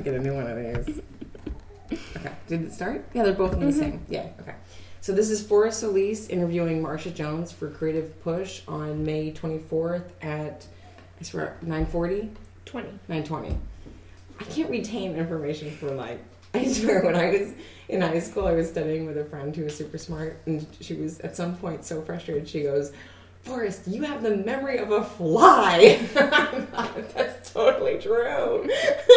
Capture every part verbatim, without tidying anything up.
get a new one of these. Okay, did it start? Yeah, they're both in the mm-hmm. same. Yeah, okay. So this is Forrest Solis interviewing Marsha Jones for Creative Push on May twenty-fourth at, I swear, nine forty? twenty. nine twenty. I can't retain information for like, I swear, when I was in high school, I was studying with a friend who was super smart, and she was at some point so frustrated, she goes, Forrest, you have the memory of a fly. That's totally true.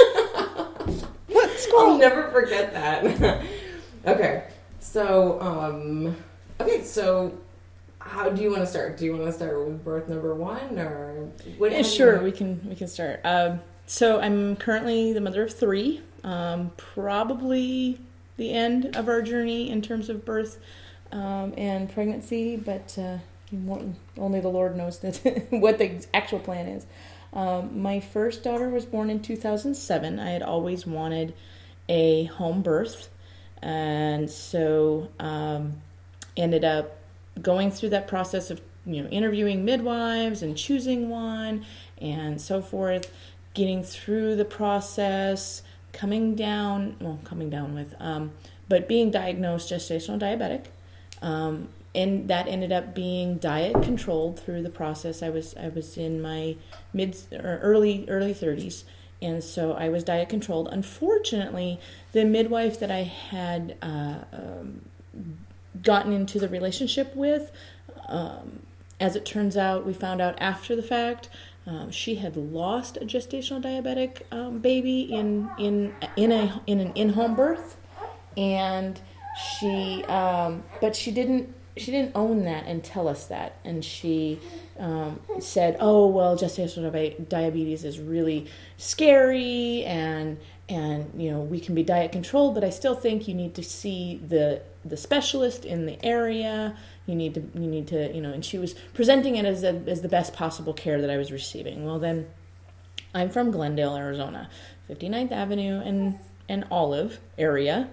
What's cool? I'll never forget that. Okay, so, um, okay, so how do you want to start? Do you want to start with birth number one, or what? Yeah, sure, we can we can start. Um, so I'm currently the mother of three. Um, probably the end of our journey in terms of birth um, and pregnancy, but uh, only the Lord knows that what the actual plan is. Um, my first daughter was born in two thousand seven. I had always wanted a home birth, and so um, ended up going through that process of, you know, interviewing midwives and choosing one and so forth, getting through the process, coming down, well, coming down with, um, but being diagnosed gestational diabetic. Um, and that ended up being diet controlled through the process. I was I was in my mid or early early thirties, and so I was diet controlled. Unfortunately, the midwife that I had uh, um, gotten into the relationship with, um, as it turns out, we found out after the fact, um, she had lost a gestational diabetic um, baby in in in a in an in-home birth, and she um, but she didn't. She didn't own that and tell us that. And she um, said, oh, well, gestational diabetes is really scary and, and, you know, we can be diet controlled, but I still think you need to see the the specialist in the area. You need to, you need to, you know, and she was presenting it as, a, as the best possible care that I was receiving. Well, then I'm from Glendale, Arizona, fifty-ninth Avenue and, and Olive area.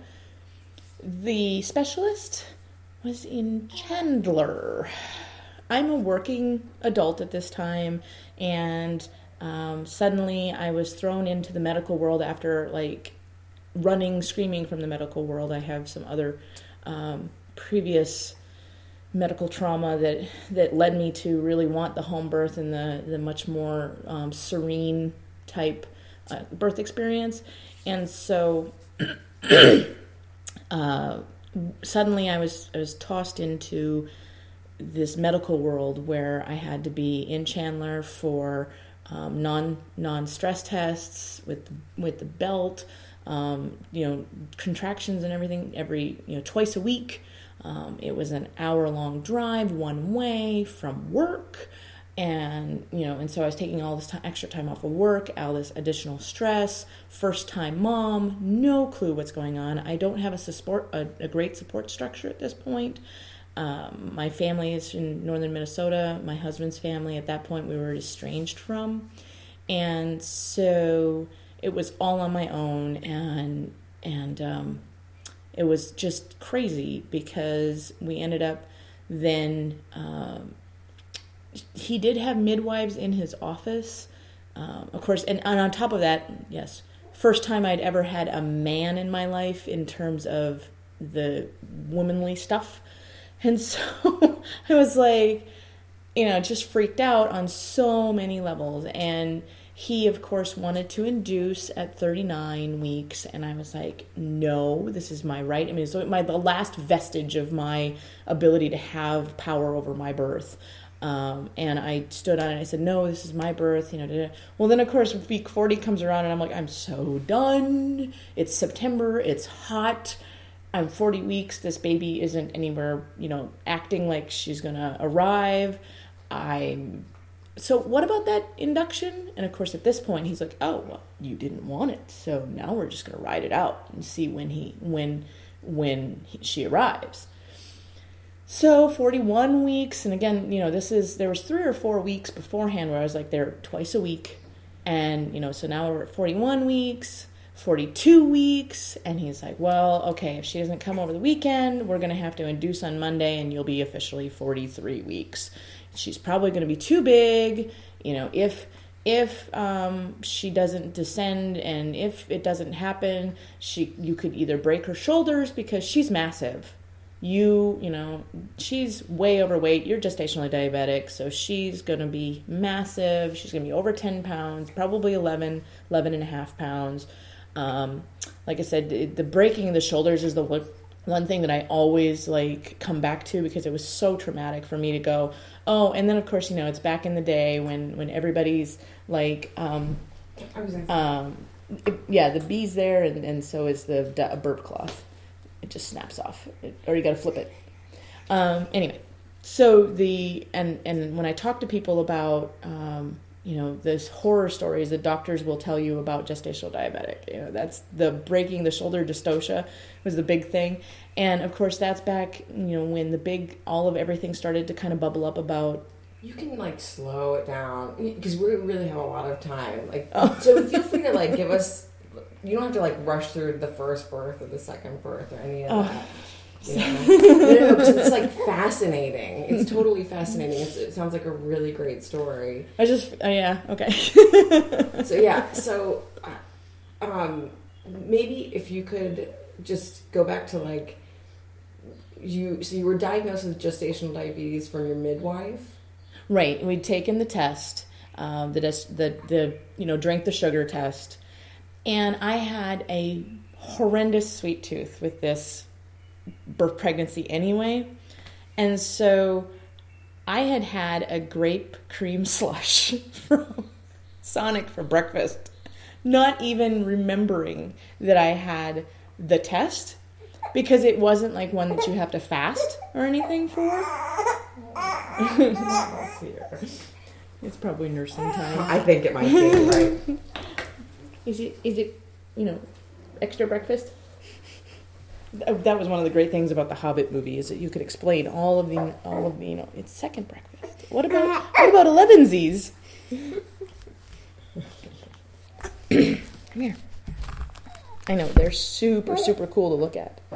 The specialist was in Chandler. I'm a working adult at this time, and um, suddenly I was thrown into the medical world after like running, screaming from the medical world. I have some other um, previous medical trauma that that led me to really want the home birth and the the much more um, serene type uh, birth experience, and so. uh, Suddenly, I was I was tossed into this medical world where I had to be in Chandler for um, non non stress tests with with the belt, um, you know, contractions and everything every you know twice a week. Um, it was an hour long drive one way from work, and you know, and so I was taking all this time, extra time off of work, all this additional stress. First time mom, no clue what's going on. I don't have a support, a, a great support structure at this point. Um, my family is in northern Minnesota. My husband's family, at that point, we were estranged from, and so it was all on my own, and and um, it was just crazy because we ended up then. Um, He did have midwives in his office, um, of course, and, and on top of that, yes, first time I'd ever had a man in my life in terms of the womanly stuff. And so I was like, you know, just freaked out on so many levels. And he, of course, wanted to induce at thirty-nine weeks. And I was like, no, this is my right. I mean, it's my, the last vestige of my ability to have power over my birth. Um, and I stood on it and I said, no, this is my birth, you know. Da, da. Well, then of course week forty comes around and I'm like, I'm so done. It's September. It's hot. I'm forty weeks. This baby isn't anywhere, you know, acting like she's going to arrive. I'm, so what about that induction? And of course at this point he's like, oh, well, you didn't want it. So now we're just going to ride it out and see when he, when, when he, she arrives. So forty-one weeks, and again, you know, this is, there was three or four weeks beforehand where I was like there twice a week, and, you know, so now we're at forty-one weeks, forty-two weeks, and he's like, well, okay, if she doesn't come over the weekend, we're going to have to induce on Monday, and you'll be officially forty-three weeks. She's probably going to be too big, you know, if if um, she doesn't descend and if it doesn't happen, she you could either break her shoulders because she's massive. You, you know, she's way overweight. You're gestationally diabetic, so she's going to be massive. She's going to be over ten pounds, probably eleven, eleven and a half pounds. Um, like I said, the, the breaking of the shoulders is the one, one thing that I always, like, come back to because it was so traumatic for me to go, oh, and then, of course, you know, it's back in the day when, when everybody's, like, um, um, it, yeah, the B's there, and, and so is the d- burp cloth. It just snaps off, it, or you got to flip it. Um, anyway, so the and and when I talk to people about um, you know this horror stories that doctors will tell you about gestational diabetic, you know that's the breaking the shoulder dystocia was the big thing, and of course that's back you know when the big all of everything started to kind of bubble up about. You can like slow it down because we really have a lot of time. Like, oh. So feel free to like give us. You don't have to like rush through the first birth or the second birth or any of oh. that. You know? no, no, no, 'cause it's like fascinating. It's totally fascinating. It's, it sounds like a really great story. I just, oh yeah, okay. so yeah, so um, maybe if you could just go back to like you. So you were diagnosed with gestational diabetes from your midwife, right? We'd taken the test, um, the the the you know drank the sugar test. And I had a horrendous sweet tooth with this birth pregnancy anyway. And so I had had a grape cream slush from Sonic for breakfast, not even remembering that I had the test because it wasn't like one that you have to fast or anything for. It's probably nursing time. I think it might be, right? Is it, is it, you know, extra breakfast? That was one of the great things about the Hobbit movie is that you could explain all of the, all of the, you know, it's second breakfast. What about, what about elevensies? Come here. I know, they're super, super cool to look at.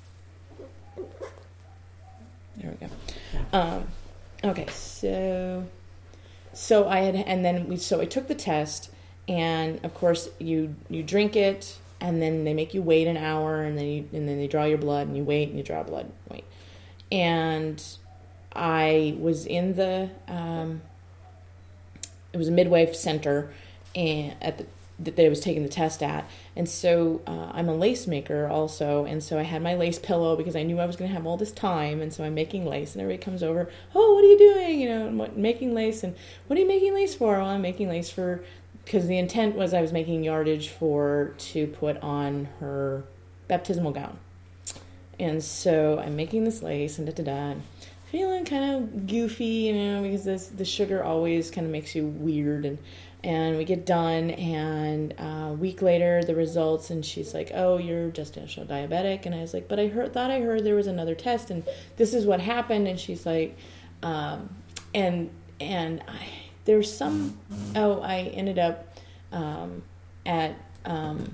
There we go. Um, okay, so, so I had, and then we, so I took the test. And of course, you you drink it, and then they make you wait an hour, and then you and then they draw your blood, and you wait, and you draw blood, wait. And I was in the um, it was a midwife center, and at the that I was taking the test at, and so uh, I'm a lace maker also, and so I had my lace pillow because I knew I was going to have all this time, and so I'm making lace, and everybody comes over, oh, what are you doing? You know, I'm making lace, and what are you making lace for? Well, I'm making lace for. Because the intent was I was making yardage for to put on her baptismal gown. And so I'm making this lace and da-da-da. And feeling kind of goofy, you know, because this the sugar always kind of makes you weird. And, and we get done, and uh, a week later, the results, and she's like, oh, you're gestational diabetic. And I was like, but I heard, thought I heard there was another test, and this is what happened. And she's like, um, and, and I... There's some, oh, I ended up um, at, um,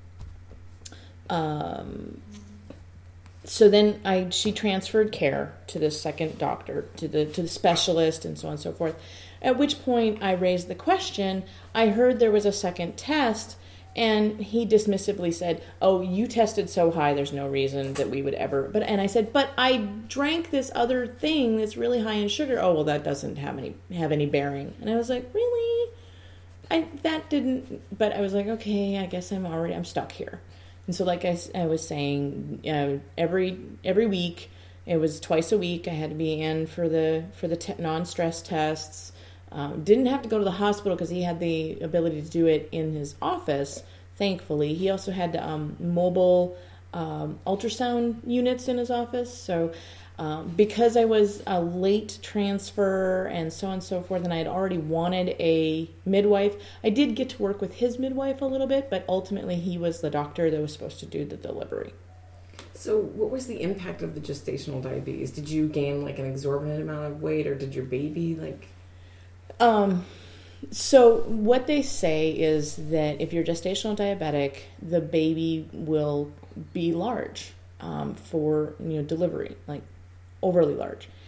um, so then I, she transferred care to the second doctor, to the, to the specialist and so on and so forth. At which point I raised the question, I heard there was a second test, and he dismissively said, oh, you tested so high, there's no reason that we would ever, but, and I said, but I drank this other thing that's really high in sugar. Oh, well, that doesn't have any, have any bearing. And I was like, really? I, that didn't, but I was like, okay, I guess I'm already, I'm stuck here. And so like I, I was saying, uh, every, every week, it was twice a week, I had to be in for the, for the te- non-stress tests. Um, didn't have to go to the hospital because he had the ability to do it in his office, thankfully. He also had um, mobile um, ultrasound units in his office. So um, because I was a late transfer and so on and so forth, and I had already wanted a midwife, I did get to work with his midwife a little bit, but ultimately he was the doctor that was supposed to do the delivery. So what was the impact of the gestational diabetes? Did you gain like an exorbitant amount of weight, or did your baby like... Um, so what they say is that if you're gestational diabetic, the baby will be large um, for you know delivery, like overly large.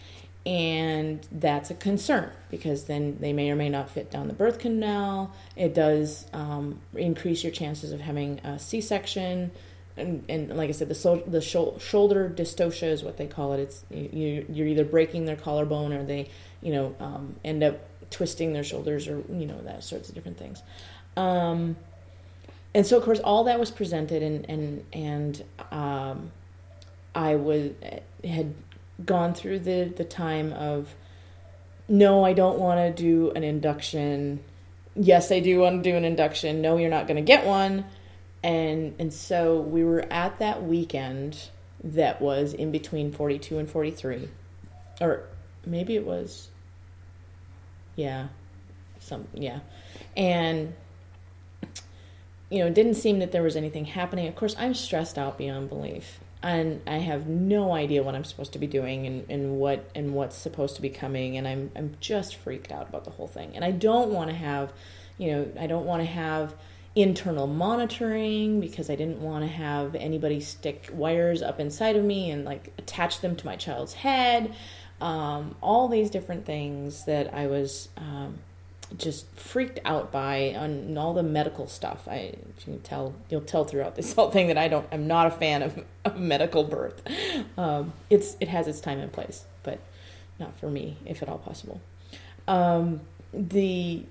and that's a concern because then they may or may not fit down the birth canal. It does um, increase your chances of having a C-section. And, and like I said, the so, the sho- shoulder dystocia is what they call it. It's you, you're either breaking their collarbone or they, you know, um, end up twisting their shoulders or, you know, that sorts of different things. Um, and so, of course, all that was presented, and and and um, I was had gone through the the time of, no, I don't want to do an induction. Yes, I do want to do an induction. No, you're not going to get one. And and so we were at that weekend that was in between forty-two and forty-three. Or maybe it was, yeah, some, yeah. And, you know, it didn't seem that there was anything happening. Of course, I'm stressed out beyond belief. And I have no idea what I'm supposed to be doing and, and what and what's supposed to be coming. And I'm I'm just freaked out about the whole thing. And I don't want to have, you know, I don't want to have internal monitoring because I didn't want to have anybody stick wires up inside of me and like attach them to my child's head. Um, all these different things that I was um, just freaked out by on all the medical stuff. I you can tell you'll tell throughout this whole thing that I don't I'm not a fan of, of medical birth. Um, it's it has its time and place, but not for me, if at all possible. Um, the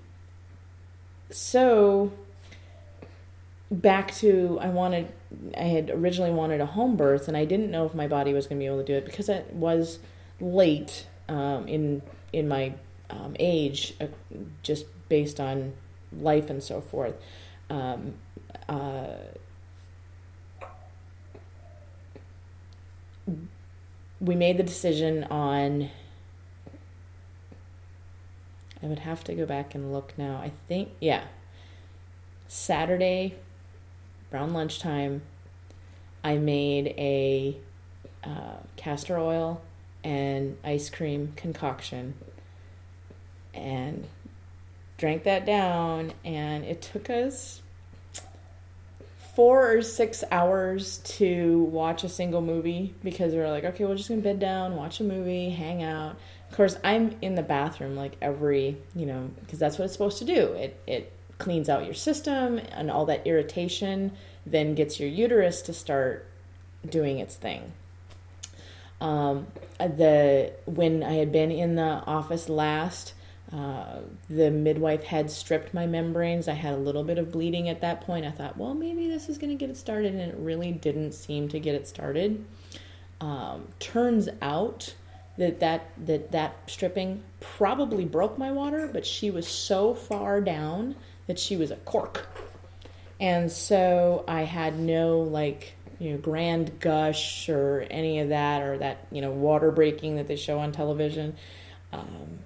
so. Back to, I wanted, I had originally wanted a home birth, and I didn't know if my body was going to be able to do it because it was late um, in in my um, age, uh, just based on life and so forth. Um, uh, we made the decision on, I would have to go back and look now. I think, yeah, Saturday, around lunchtime, I made a uh, castor oil and ice cream concoction and drank that down, and it took us four or six hours to watch a single movie because we were like, okay, we're just gonna bed down, watch a movie, hang out. Of course, I'm in the bathroom like every, you know, because that's what it's supposed to do. It it cleans out your system, and all that irritation then gets your uterus to start doing its thing. Um, the when I had been in the office last, uh, the midwife had stripped my membranes. I had a little bit of bleeding at that point. I thought, well, maybe this is going to get it started, and it really didn't seem to get it started. Um, turns out that that, that that stripping probably broke my water, but she was so far down that she was a cork. And so I had no, like, you know, grand gush or any of that, or that, you know, water breaking that they show on television. Um,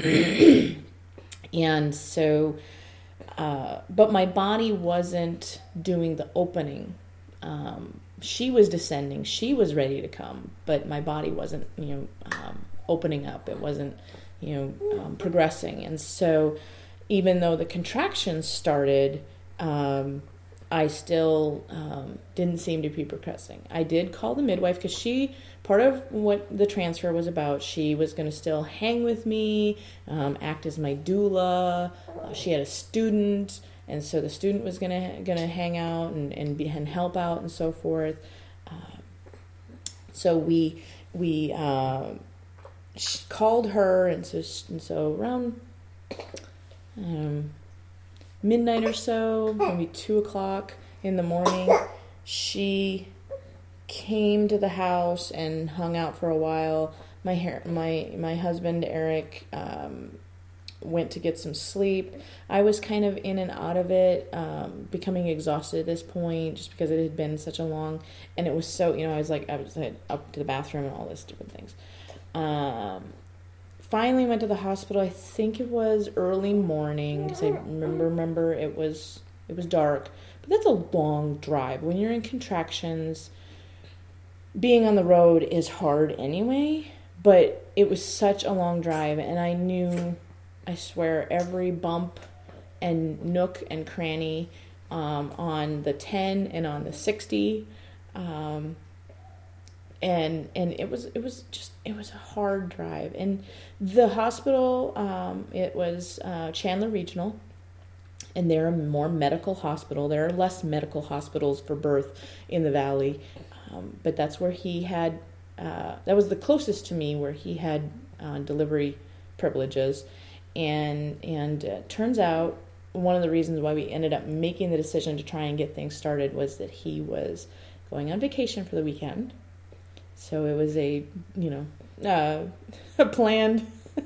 and so, uh, but my body wasn't doing the opening. Um, she was descending. She was ready to come, but my body wasn't, you know, um, opening up. It wasn't, you know, um, progressing. And so even though the contractions started, um, I still um, didn't seem to be progressing. I did call the midwife because she, part of what the transfer was about, she was going to still hang with me, um, act as my doula. Uh, she had a student, and so the student was going to going to hang out and and, be, and help out and so forth. Uh, so we we uh, called her, and so and so around um, midnight or so, maybe two o'clock in the morning, she came to the house and hung out for a while. My hair, my my husband Eric um, went to get some sleep. I was kind of in and out of it, um, becoming exhausted at this point, just because it had been such a long, and it was so, you know, I was like, I was like, up to the bathroom and all this different things. Um, finally went to the hospital. I think it was early morning, because I remember, remember it was, it was dark, but that's a long drive. When you're in contractions, being on the road is hard anyway, but it was such a long drive, and I knew, I swear, every bump and nook and cranny um, on the ten and on the sixty. Um, and and it was it was just it was a hard drive. And the hospital, um, it was uh, Chandler Regional, and they're a more medical hospital. There are less medical hospitals for birth in the Valley, um, but that's where he had. Uh, that was the closest to me where he had uh, delivery privileges, and and uh, turns out one of the reasons why we ended up making the decision to try and get things started was that he was going on vacation for the weekend. So it was a, you know, uh, a planned,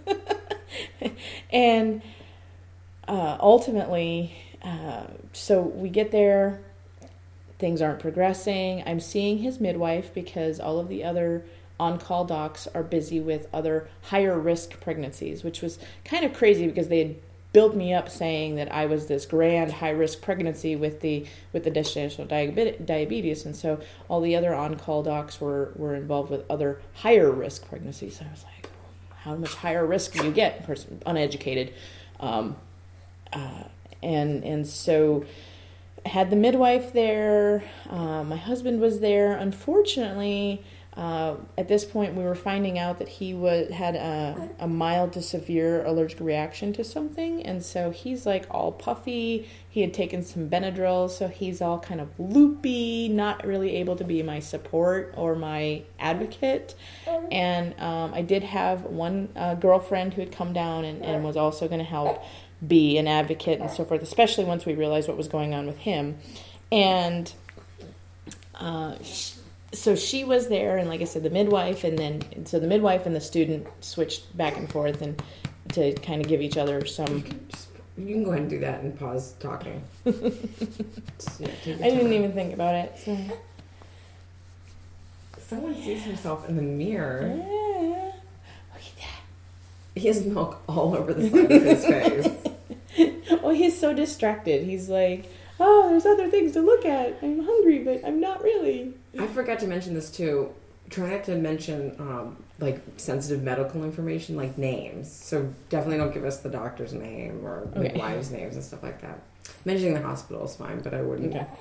and uh, ultimately, uh, so we get there, things aren't progressing. I'm seeing his midwife because all of the other on-call docs are busy with other higher risk pregnancies, which was kind of crazy because they had built me up saying that I was this grand high risk pregnancy with the with the gestational diabetes, and so all the other on-call docs were were involved with other higher risk pregnancies. So I was like, how much higher risk do you get? Of course, uneducated, um, uh, and and so I had the midwife there. Uh, my husband was there. Unfortunately, Uh, at this point, we were finding out that he was had a, a mild to severe allergic reaction to something, and so he's like all puffy. He had taken some Benadryl, so he's all kind of loopy, not really able to be my support or my advocate. And um, I did have one uh, girlfriend who had come down and, and was also going to help be an advocate and so forth, especially once we realized what was going on with him. And uh, so she was there, and like I said, the midwife, and then so the midwife and the student switched back and forth, and to kind of give each other some. You can, just, you can go ahead and do that and pause talking. Just, yeah, I didn't even think about it. So. Someone sees himself in the mirror. Yeah. Look at that. He has milk all over the side of his face. Well, he's so distracted. He's like, oh, there's other things to look at. I'm hungry, but I'm not really. I forgot to mention this too. Try not to mention um, like sensitive medical information, like names. So definitely don't give us the doctor's name or Okay. midwives' names and stuff like that. Mentioning the hospital is fine, but I wouldn't. Okay.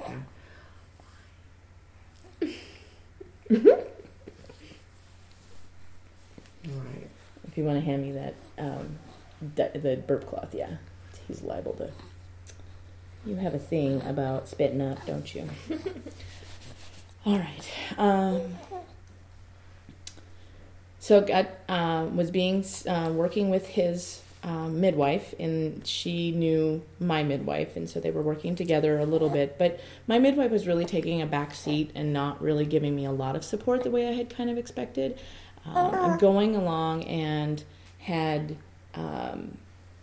Yeah. All right. If you want to hand me that, um, the, the burp cloth, yeah. He's liable to. You have a thing about spitting up, don't you? All right. Um, so got um, was being uh, working with his um, midwife, and she knew my midwife, and so they were working together a little bit. But my midwife was really taking a back seat and not really giving me a lot of support the way I had kind of expected. Um, I'm going along and had. Um,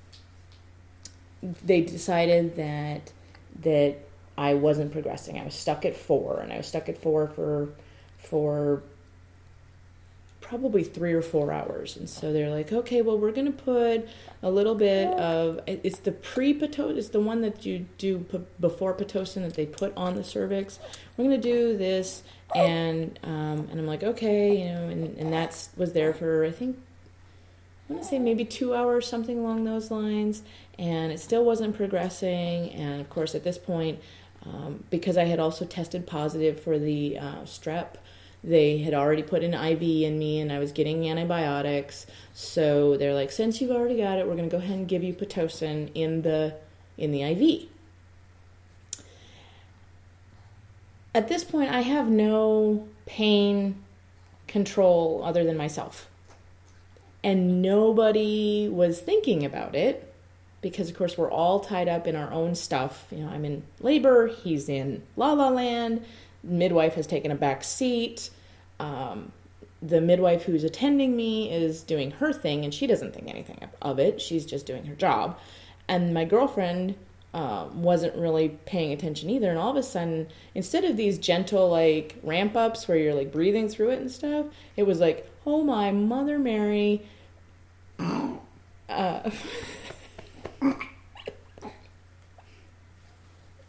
they decided that that I wasn't progressing. I was stuck at four, and I was stuck at four for for probably three or four hours. And so they're like, okay, well, we're going to put a little bit of, it's the pre-Pitocin, it's the one that you do p- before Pitocin that they put on the cervix. We're going to do this, and um, and I'm like, okay, you know, and, and that was there for, I think, I want to say maybe two hours, something along those lines, and it still wasn't progressing. And of course, at this point, um, because I had also tested positive for the uh, strep, they had already put an I V in me, and I was getting antibiotics. So they're like, since you've already got it, we're going to go ahead and give you Pitocin in the in the I V. At this point, I have no pain control other than myself. And nobody was thinking about it because, of course, we're all tied up in our own stuff. You know, I'm in labor. He's in La La Land. Midwife has taken a back seat. Um, the midwife who's attending me is doing her thing, and she doesn't think anything of it. She's just doing her job. And my girlfriend uh, wasn't really paying attention either. And all of a sudden, instead of these gentle, like, ramp-ups where you're, like, breathing through it and stuff, it was like, oh, my Mother Mary. Uh,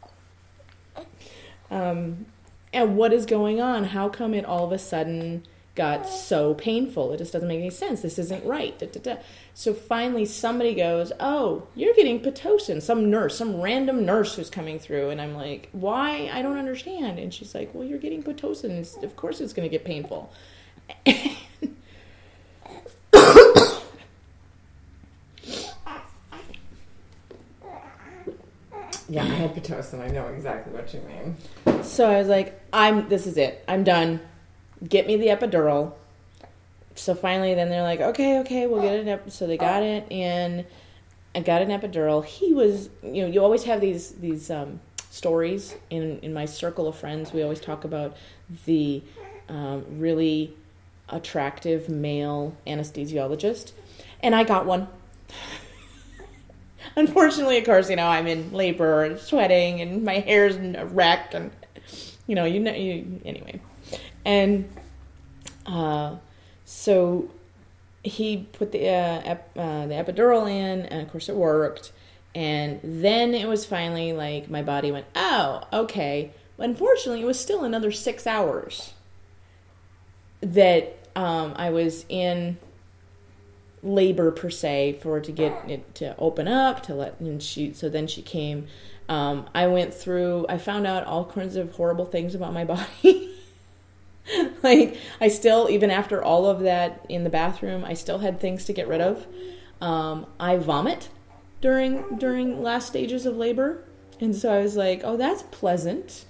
um, and what is going on? How come it all of a sudden got so painful. It just doesn't make any sense. This isn't right. Da, da, da. So finally somebody goes, oh, you're getting Pitocin. Some nurse, some random nurse who's coming through. And I'm like, why? I don't understand. And she's like, well, you're getting Pitocin. It's, of course it's going to get painful. Yeah, I had Pitocin. I know exactly what you mean. So I was like, I'm. This is it. I'm done. Get me the epidural. So finally, then they're like, okay, okay, we'll get it. Ep-. So they got it, and I got an epidural. He was, you know, you always have these these um, stories in in my circle of friends. We always talk about the um, really attractive male anesthesiologist, and I got one. Unfortunately, of course, you know, I'm in labor and sweating and my hair's wrecked and, you know, you know, you, anyway. And uh, so he put the, uh, ep, uh, the epidural in, and of course it worked. And then it was finally like my body went, oh, okay. But unfortunately, it was still another six hours that um, I was in labor per se for it to get it to open up to let and she so then she came. um I went through I found out all kinds of horrible things about my body. Like I still, even after all of that in the bathroom, I still had things to get rid of. um I vomit during during last stages of labor, and so I was like, oh, that's pleasant.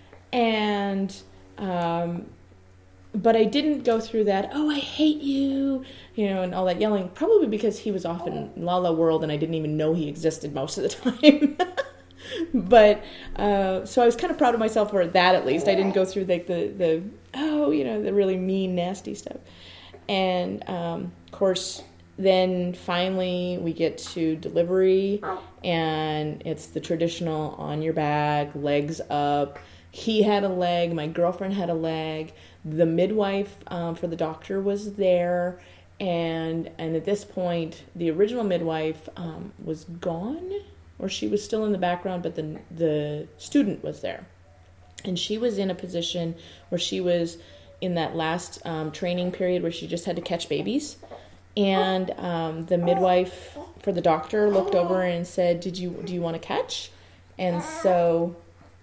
And um But I didn't go through that, oh, I hate you, you know, and all that yelling, probably because he was off in La La World and I didn't even know he existed most of the time. But, uh, so I was kind of proud of myself for that, at least. I didn't go through like the, the, oh, you know, the really mean, nasty stuff. And, um, of course, then finally we get to delivery, and it's the traditional on your back, legs up. He had a leg, my girlfriend had a leg. The midwife um, for the doctor was there, and and at this point, the original midwife um, was gone, or she was still in the background, but the the student was there, and she was in a position where she was in that last um, training period where she just had to catch babies, and um, the midwife for the doctor looked over and said, "Did you do you want to catch?" And so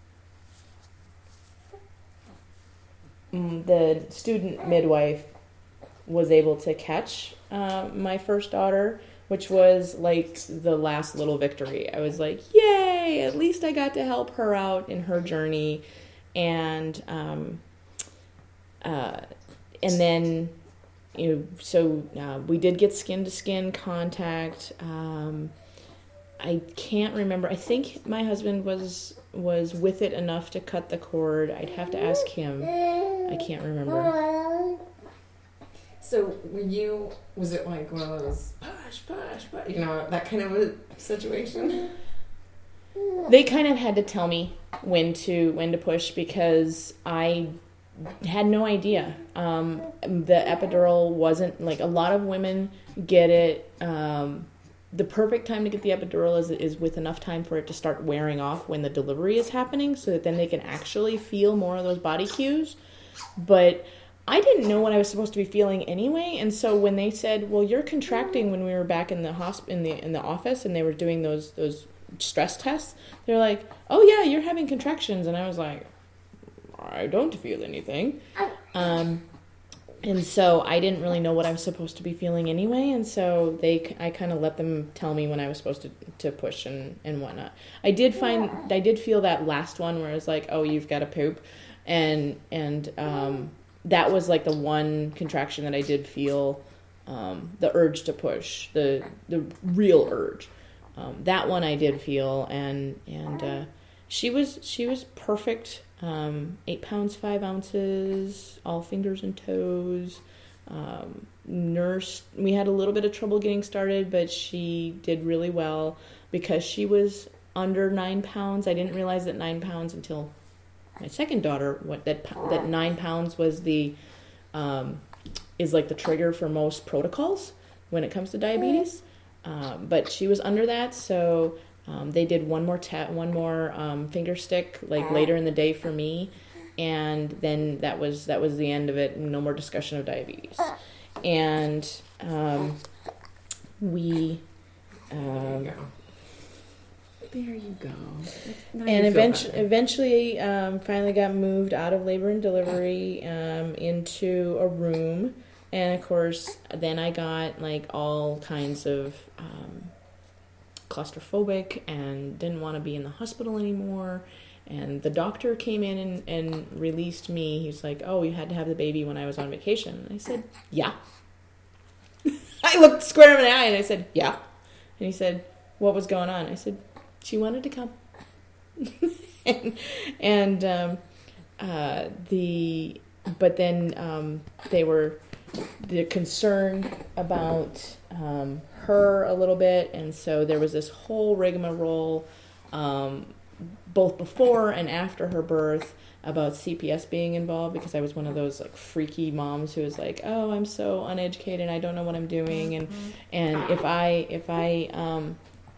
the student midwife was able to catch uh, my first daughter, which was like the last little victory. I was like, yay, at least I got to help her out in her journey. And um, uh, and then, you know, so uh, we did get skin-to-skin contact. Um, I can't remember. I think my husband was was with it enough to cut the cord. I'd have to ask him. I can't remember. So were you, was it like one of those push, push, push, you know, that kind of a situation? They kind of had to tell me when to when to push because I had no idea. Um, the epidural wasn't, like, a lot of women get it. Um, the perfect time to get the epidural is is with enough time for it to start wearing off when the delivery is happening, so that then they can actually feel more of those body cues. But I didn't know what I was supposed to be feeling anyway, and so when they said, "Well, you're contracting," when we were back in the hosp- in the in the office and they were doing those those stress tests, they're like, "Oh yeah, you're having contractions," and I was like, "I don't feel anything," um, and so I didn't really know what I was supposed to be feeling anyway, and so they I kind of let them tell me when I was supposed to to push and and whatnot. I did find I did feel that last one where it was like, "Oh, you've got to poop," and and um. That was like the one contraction that I did feel um, the urge to push, the the real urge. Um, that one I did feel, and and uh, she was she was perfect. Um, eight pounds five ounces, all fingers and toes. Um, nurse, we had a little bit of trouble getting started, but she did really well because she was under nine pounds. I didn't realize that nine pounds until my second daughter, what that that nine pounds was the um, is like the trigger for most protocols when it comes to diabetes. Um, but she was under that, so um, they did one more ta- one more um, finger stick like later in the day for me, and then that was that was the end of it. No more discussion of diabetes. And um, we. Um, there you go. There you go. Now and you feel eventually, better. eventually, um, finally got moved out of labor and delivery um, into a room, and of course, then I got like all kinds of um, claustrophobic and didn't want to be in the hospital anymore. And the doctor came in and, and released me. He was like, "Oh, you had to have the baby when I was on vacation." And I said, "Yeah." I looked square in the eye and I said, "Yeah." And he said, "What was going on?" I said, "She wanted to come." and and um, uh, the but then um, they were the concerned about um, her a little bit, and so there was this whole rigmarole, um, both before and after her birth, about C P S being involved, because I was one of those like freaky moms who was like, "Oh, I'm so uneducated, I don't know what I'm doing," and and if I if I um,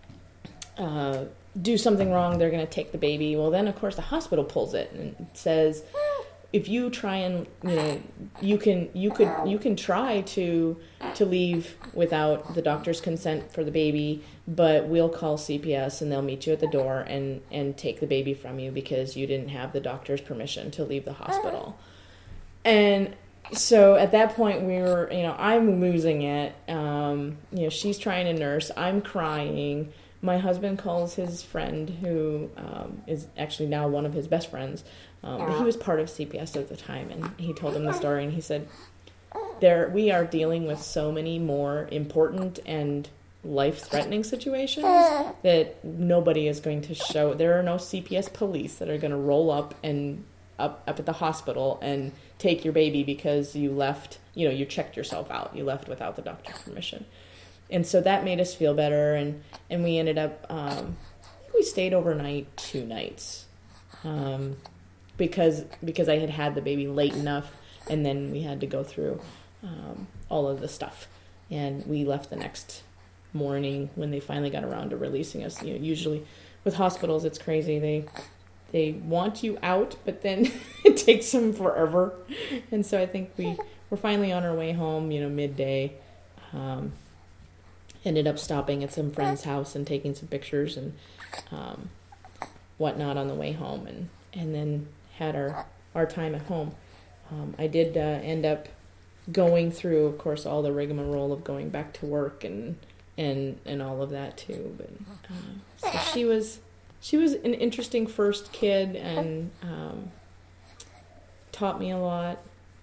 uh, do something wrong, they're going to take the baby. Well, then of course the hospital pulls it and says, if you try and, you know, you can you could you can try to to leave without the doctor's consent for the baby, but we'll call C P S and they'll meet you at the door and and take the baby from you because you didn't have the doctor's permission to leave the hospital. And so at that point we were, you know, I'm losing it. Um, you know, she's trying to nurse. I'm crying. My husband calls his friend, who um, is actually now one of his best friends, um, but he was part of C P S at the time, and he told him the story, and he said, "There, we are dealing with so many more important and life-threatening situations that nobody is going to show. There are no C P S police that are going to roll up and up up at the hospital and take your baby because you left, you know, you checked yourself out, you left without the doctor's permission." And so that made us feel better, and, and we ended up, um, I think we stayed overnight two nights, um, because because I had had the baby late enough, and then we had to go through um, all of the stuff. And we left the next morning when they finally got around to releasing us. You know, usually with hospitals, it's crazy. They they want you out, but then it takes them forever. And so I think we were finally on our way home, you know, midday. Um, ended up stopping at some friend's house and taking some pictures and um, whatnot on the way home, and, and then had our, our time at home. Um, I did uh, end up going through, of course, all the rigmarole of going back to work and and, and all of that too. But uh, so she was she was an interesting first kid, and um, taught me a lot.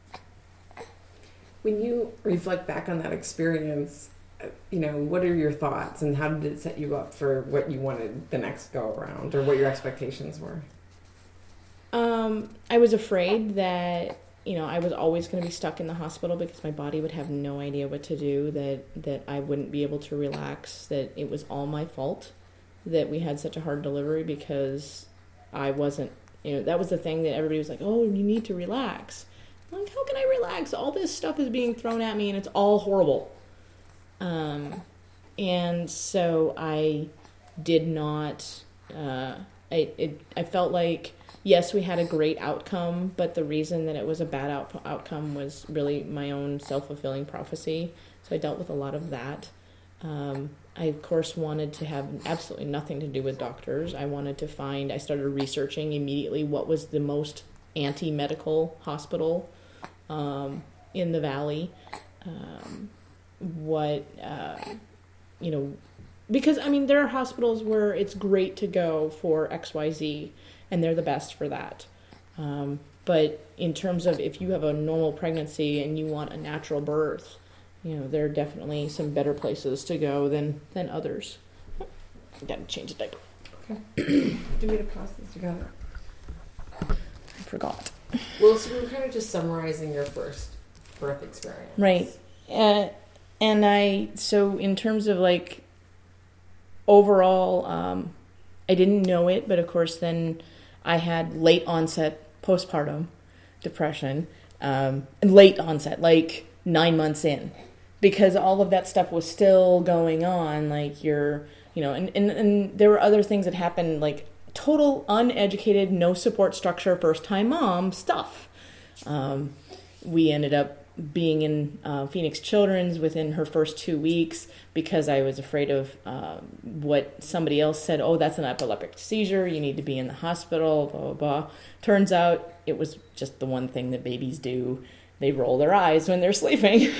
When you reflect back on that experience, you know, what are your thoughts, and how did it set you up for what you wanted the next go around, or what your expectations were? Um, I was afraid that, you know, I was always going to be stuck in the hospital because my body would have no idea what to do, that, that I wouldn't be able to relax, that it was all my fault that we had such a hard delivery because I wasn't, you know, that was the thing that everybody was like, "Oh, you need to relax." I'm like, how can I relax? All this stuff is being thrown at me and it's all horrible. Um, and so I did not, uh, I, it, I felt like, yes, we had a great outcome, but the reason that it was a bad out, outcome was really my own self-fulfilling prophecy. So I dealt with a lot of that. Um, I, of course, wanted to have absolutely nothing to do with doctors. I wanted to find, I started researching immediately what was the most anti-medical hospital, um, in the Valley. Um, what, uh, you know, because, I mean, there are hospitals where it's great to go for X Y Z, and they're the best for that. Um, but in terms of if you have a normal pregnancy and you want a natural birth, you know, there are definitely some better places to go than, than others. I gotta change the diaper. Okay. Do we need to pause this together? I forgot. Well, so we were kind of just summarizing your first birth experience. Right. Uh, and I, so in terms of like overall, um, I didn't know it, but of course then I had late onset postpartum depression, um, and late onset, like nine months in, because all of that stuff was still going on. Like you're, you know, and, and, and there were other things that happened like total uneducated, no support structure, first time mom stuff. Um, we ended up being in uh, Phoenix Children's within her first two weeks because I was afraid of uh, what somebody else said. Oh, that's an epileptic seizure. You need to be in the hospital, blah, blah, blah. Turns out it was just the one thing that babies do. They roll their eyes when they're sleeping.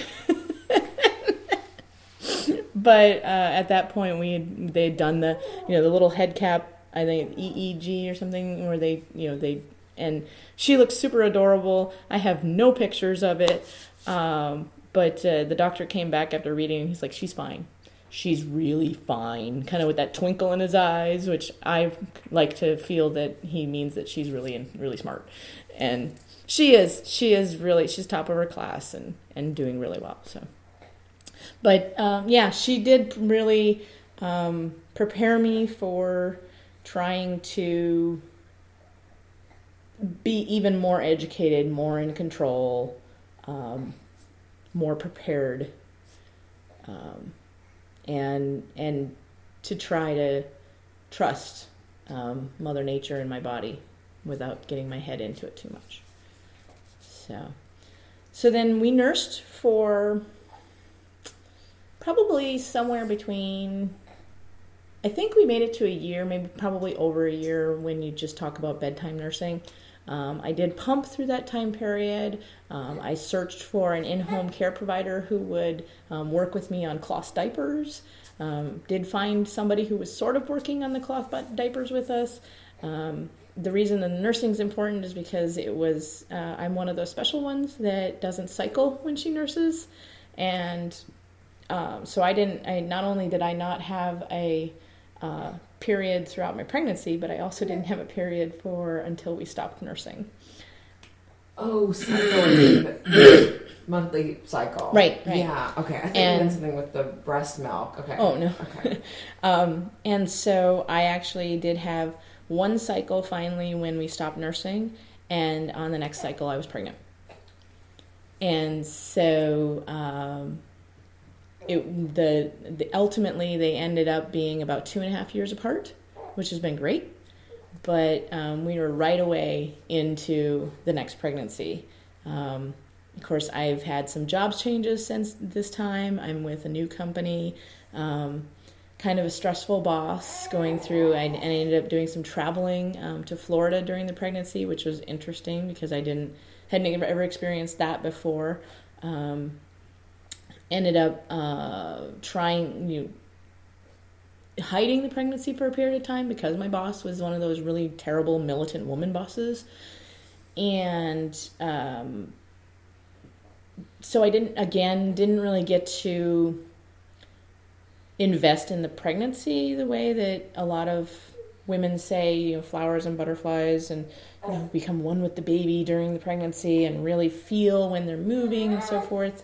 But uh, at that point, we had, they had done the, you know, the little head cap, I think E E G or something, where they, you know, they, and she looks super adorable. I have no pictures of it. Um, but uh, the doctor came back after reading, and he's like, she's fine. She's really fine. Kind of with that twinkle in his eyes, which I like to feel that he means that she's really, really smart. And she is. She is really, she's top of her class and, and doing really well, so. But, um, yeah, she did really um, prepare me for trying to be even more educated, more in control, um, more prepared, um, and and to try to trust um, Mother Nature and my body without getting my head into it too much. So, so then we nursed for probably somewhere between, I think we made it to a year, maybe probably over a year when you just talk about bedtime nursing. Um, I did pump through that time period. Um, I searched for an in-home care provider who would um, work with me on cloth diapers. Um, did find somebody who was sort of working on the cloth diapers with us. Um, the reason the nursing is important is because it was, uh, I'm one of those special ones that doesn't cycle when she nurses. And Um, so I didn't, I, not only did I not have a uh, period throughout my pregnancy, but I also didn't have a period for until we stopped nursing. Oh, cycle. Monthly cycle. Right, right. Yeah, okay. I think And- you meant something with the breast milk. Okay. Oh, no. Okay. um, and so I actually did have one cycle finally when we stopped nursing, and on the next cycle I was pregnant. And so... Um, It, the, the ultimately they ended up being about two and a half years apart, which has been great. But um, we were right away into the next pregnancy. Um, of course, I've had some jobs changes since this time. I'm with a new company, um, kind of a stressful boss going through. I, and I ended up doing some traveling um, to Florida during the pregnancy, which was interesting because I didn't hadn't ever experienced that before. Um, ended up uh, trying, you know, hiding the pregnancy for a period of time because my boss was one of those really terrible militant woman bosses. And um, so I didn't, again, didn't really get to invest in the pregnancy the way that a lot of women say, you know, flowers and butterflies and, you know, become one with the baby during the pregnancy and really feel when they're moving and so forth.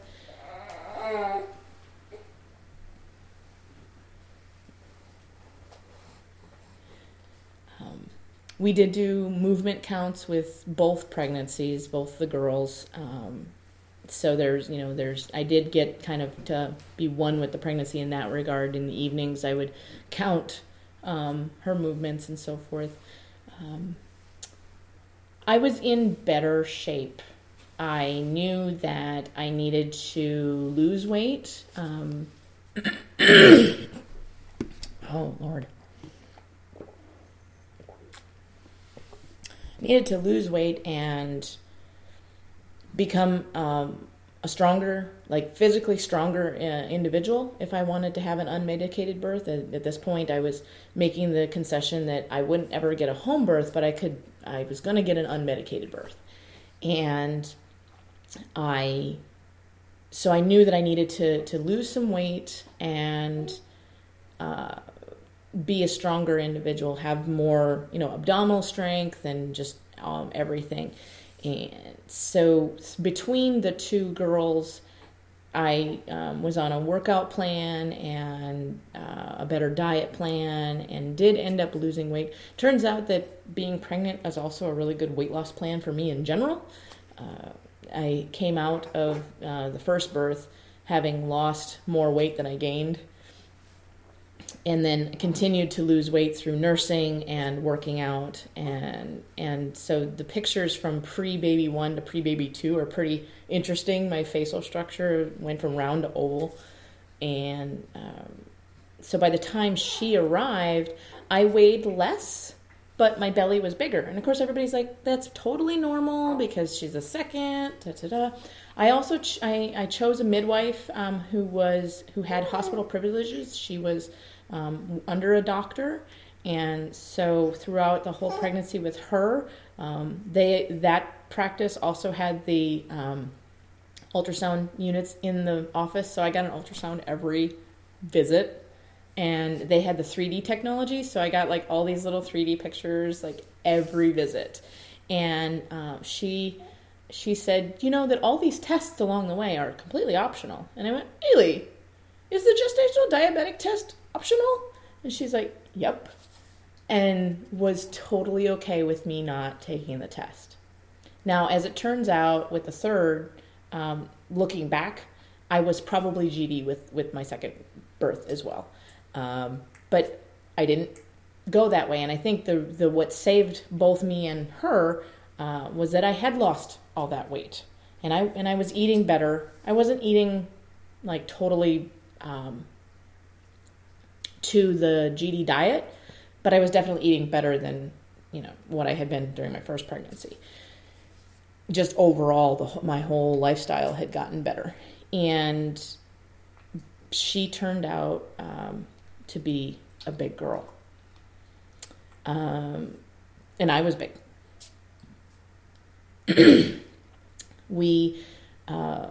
Um, we did do movement counts with both pregnancies, both the girls. Um, so there's, you know, there's, I did get kind of to be one with the pregnancy in that regard. In the evenings, I would count um, her movements and so forth. Um, I was in better shape. I knew that I needed to lose weight. Um, oh, Lord. I needed to lose weight and become um, a stronger, like physically stronger uh, individual if I wanted to have an unmedicated birth. At, at this point, I was making the concession that I wouldn't ever get a home birth, but I could. I was going to get an unmedicated birth. And I, so I knew that I needed to, to lose some weight and uh, be a stronger individual, have more, you know, abdominal strength and just um, everything. And so between the two girls, I um, was on a workout plan and uh, a better diet plan and did end up losing weight. Turns out that being pregnant is also a really good weight loss plan for me in general. Uh, I came out of uh, the first birth having lost more weight than I gained. and then continued to lose weight through nursing and working out. And and so the pictures from pre-baby one to pre-baby two are pretty interesting. My facial structure went from round to oval. And um, so by the time she arrived, I weighed less, but my belly was bigger. And of course, everybody's like, that's totally normal because she's a second, da, da, da. I also, ch- I, I chose a midwife um, who was, who had hospital privileges. She was um, under a doctor. And so throughout the whole pregnancy with her, um, they, that practice also had the um, ultrasound units in the office. So I got an ultrasound every visit. And they had the three D technology, so I got like all these little three D pictures like every visit. And uh, she she said, you know, that all these tests along the way are completely optional. And I went, really? Is the gestational diabetic test optional? And she's like, yep. And was totally okay with me not taking the test. Now, as it turns out, with the third, um, looking back, I was probably G D with, with my second birth as well. Um, but I didn't go that way. And I think the, the, what saved both me and her, uh, was that I had lost all that weight and I, and I was eating better. I wasn't eating like totally, um, to the G D diet, but I was definitely eating better than, you know, what I had been during my first pregnancy. Just overall, the, my whole lifestyle had gotten better. And she turned out, um, to be a big girl. Um, and I was big. we, uh,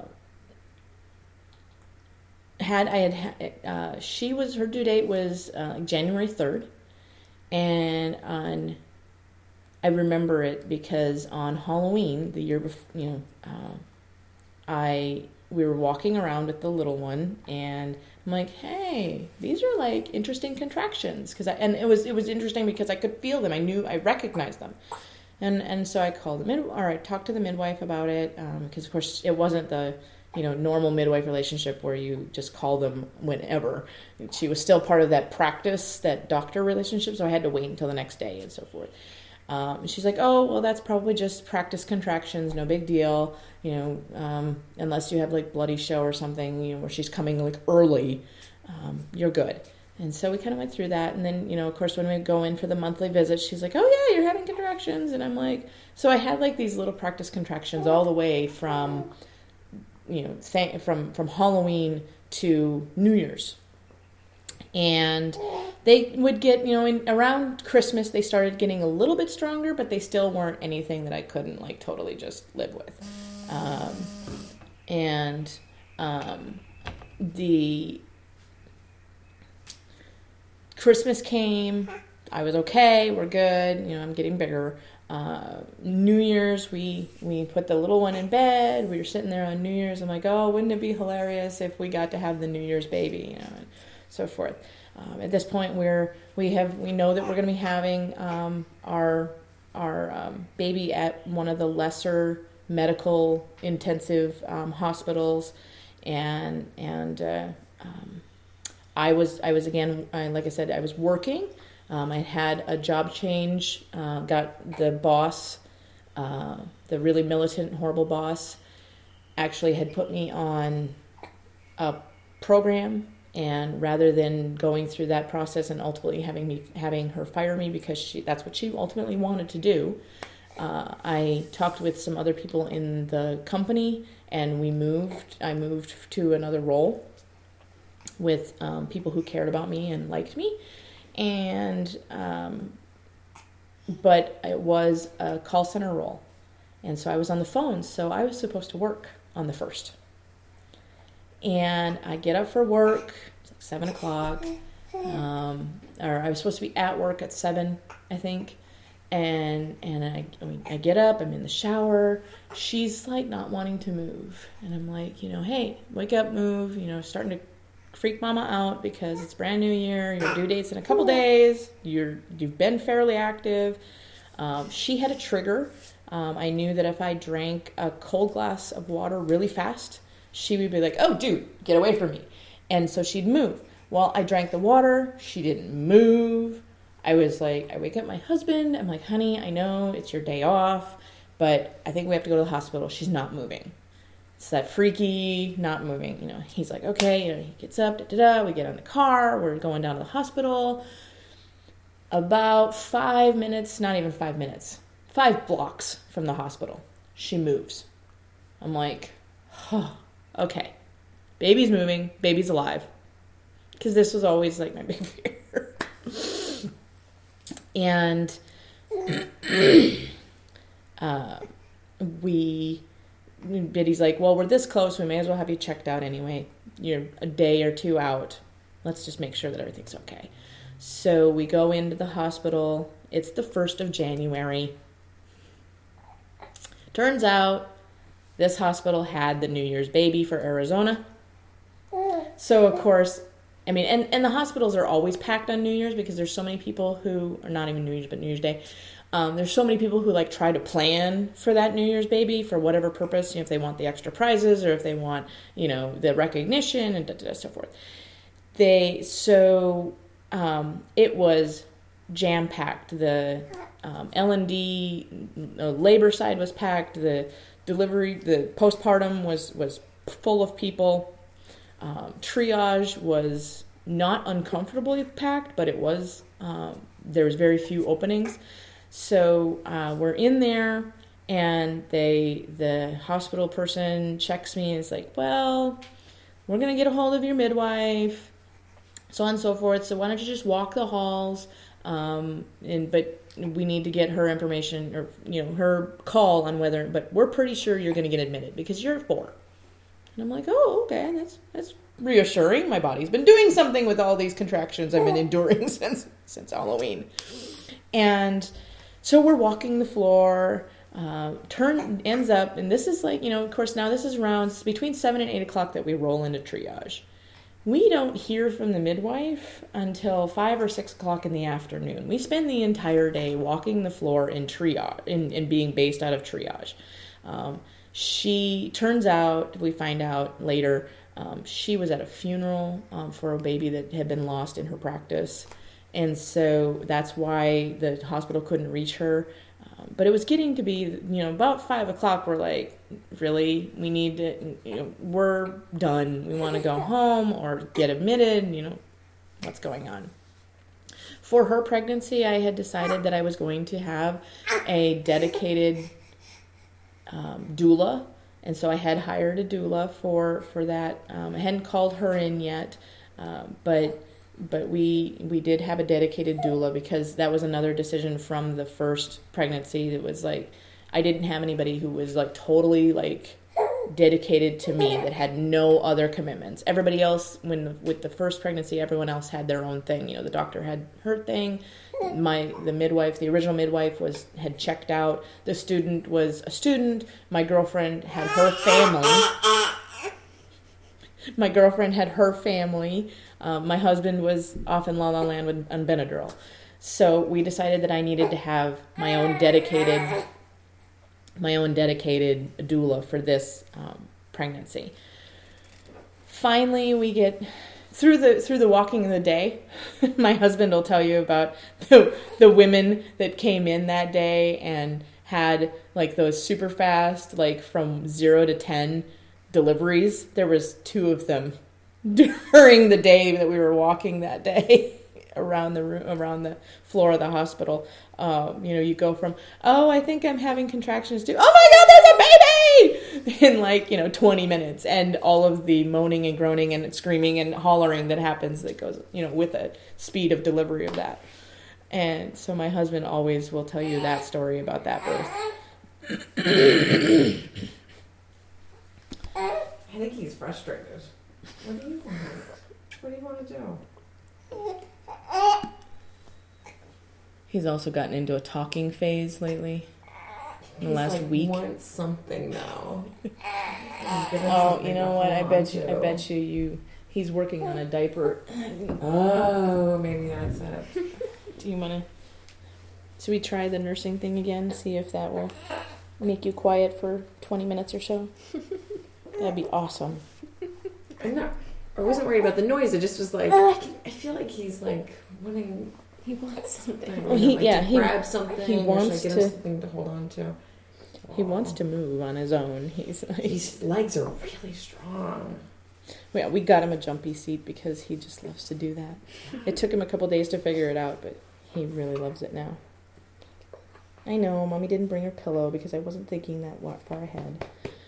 had, I had, uh, she was, her due date was, uh, January third. And on, I remember it because on Halloween, the year before, you know, uh, I, we were walking around with the little one and I'm like, hey, these are like interesting contractions. Cause I, and it was, it was interesting because I could feel them. I knew, I recognized them. And, and so I called the mid, or I talked to the midwife about it. Um, cause of course it wasn't the, you know, normal midwife relationship where you just call them whenever. She was still part of that practice, that doctor relationship. So I had to wait until the next day and so forth. Um, she's like, oh, well, that's probably just practice contractions. No big deal. You know, um, unless you have like bloody show or something, you know, where she's coming like early, um, you're good. And so we kind of went through that. And then, you know, of course, when we go in for the monthly visit, she's like, oh yeah, you're having contractions. And I'm like, so I had like these little practice contractions all the way from, you know, th- from, from Halloween to New Year's. And they would get, you know, in, around Christmas, they started getting a little bit stronger, but they still weren't anything that I couldn't, like, totally just live with. Um, and um, the Christmas came. I was okay. We're good. You know, I'm getting bigger. Uh, New Year's, we, we put the little one in bed. We were sitting there on New Year's. I'm like, oh, wouldn't it be hilarious if we got to have the New Year's baby, you know, and so forth. Um, at this point, we're we have we know that we're going to be having um, our our um, baby at one of the lesser medical intensive um, hospitals, and and uh, um, I was I was again I, like I said I was working. Um, I had a job change. Uh, got the boss, uh, the really militant, horrible boss, actually had put me on a program. And rather than going through that process and ultimately having me having her fire me because she that's what she ultimately wanted to do, uh, I talked with some other people in the company and we moved. I moved to another role with um, people who cared about me and liked me, and um, but it was a call center role, and so I was on the phone. So I was supposed to work on the first. And I get up for work, it's like seven o'clock, um, or I was supposed to be at work at seven, I think. And and I, I mean, I get up, I'm in the shower. She's like not wanting to move, and I'm like, you know, hey, wake up, move. You know, starting to freak Mama out because it's brand new year. Your due date's in a couple days. You're you've been fairly active. Um, she had a trigger. Um, I knew that if I drank a cold glass of water really fast, she would be like, oh, dude, get away from me. And so she'd move. Well, I drank the water. She didn't move. I was like, I wake up my husband. I'm like, honey, I know it's your day off, but I think we have to go to the hospital. She's not moving. It's that freaky, not moving. You know, he's like, okay. You know, he gets up, da da da. We get on the car. We're going down to the hospital. About five minutes, not even five minutes, five blocks from the hospital, she moves. I'm like, oh, okay. Baby's moving. Baby's alive. Because this was always like my big fear. And uh, we, Biddy's like, well, we're this close. We may as well have you checked out anyway. You're a day or two out. Let's just make sure that everything's okay. So we go into the hospital. It's the first of January. Turns out this hospital had the New Year's baby for Arizona. So, of course, I mean, and, and the hospitals are always packed on New Year's because there's so many people who, or not even New Year's, but New Year's Day. Um, there's so many people who, like, try to plan for that New Year's baby for whatever purpose, you know, if they want the extra prizes or if they want, you know, the recognition and da, da, da, so forth. They, so um, it was jam-packed. The um, L and D uh, labor side was packed. The delivery, the postpartum was, was full of people. Um, triage was not uncomfortably packed, but it was, um, there was very few openings. So uh, we're in there, and they, the hospital person checks me and is like, well, we're going to get a hold of your midwife, so on and so forth. So why don't you just walk the halls? Um, and but we need to get her information, or, you know, her call on whether, but we're pretty sure you're going to get admitted because you're four. And I'm like, oh, okay, that's that's reassuring. My body's been doing something with all these contractions I've been enduring since since Halloween. And so we're walking the floor, uh, turn ends up, and this is like, you know, of course, now this is around it's between seven and eight o'clock that we roll into triage. We don't hear from the midwife until five or six o'clock in the afternoon. We spend the entire day walking the floor in triage, in, in being based out of triage. Um, She, turns out, we find out later, um, she was at a funeral um, for a baby that had been lost in her practice. And so that's why the hospital couldn't reach her. Um, but it was getting to be, you know, about five o'clock. We're like, really? We need to, you know, we're done. We want to go home or get admitted. You know, what's going on? For her pregnancy, I had decided that I was going to have a dedicated Um, doula, and so I had hired a doula for for that. Um, I hadn't called her in yet, uh, but but we we did have a dedicated doula because that was another decision from the first pregnancy. That was like I didn't have anybody who was like totally like dedicated to me that had no other commitments. Everybody else, when with the first pregnancy, everyone else had their own thing. You know, the doctor had her thing. My the midwife, the original midwife, was had checked out. The student was a student. My girlfriend had her family. My girlfriend had her family. Um, my husband was off in La La Land with on Benadryl. So we decided that I needed to have my own dedicated, my own dedicated doula for this um, pregnancy. Finally, we get. Through the through the walking of the day, my husband will tell you about the the women that came in that day and had like those super fast, like from zero to ten deliveries. There was two of them during the day that we were walking that day around the room, around the floor of the hospital. Um, you know, you go from, oh, I think I'm having contractions to, oh my God, there's a baby in like, you know, twenty minutes, and all of the moaning and groaning and screaming and hollering that happens that goes, you know, with the speed of delivery of that. And so my husband always will tell you that story about that birth. I think he's frustrated. What do you want? What do you want to do? He's also gotten into a talking phase lately. In the He's last like, week. Wants something now. Oh, you know what? I bet you. I bet you. You. He's working on a diaper. Oh, maybe that's it. Do you want to? Should we try the nursing thing again? See if that will make you quiet for twenty minutes or so. That'd be awesome. No, I wasn't worried about the noise. It just was like, I, can, I feel like he's like wanting, he wants something. Well, he, like yeah, to he, grab something. he wants or, like, to, something to hold on to. He wants to move on his own. He's like, his legs are really strong. Yeah, we got him a jumpy seat because he just loves to do that. It took him a couple days to figure it out, but he really loves it now. I know, Mommy didn't bring her pillow because I wasn't thinking that far ahead.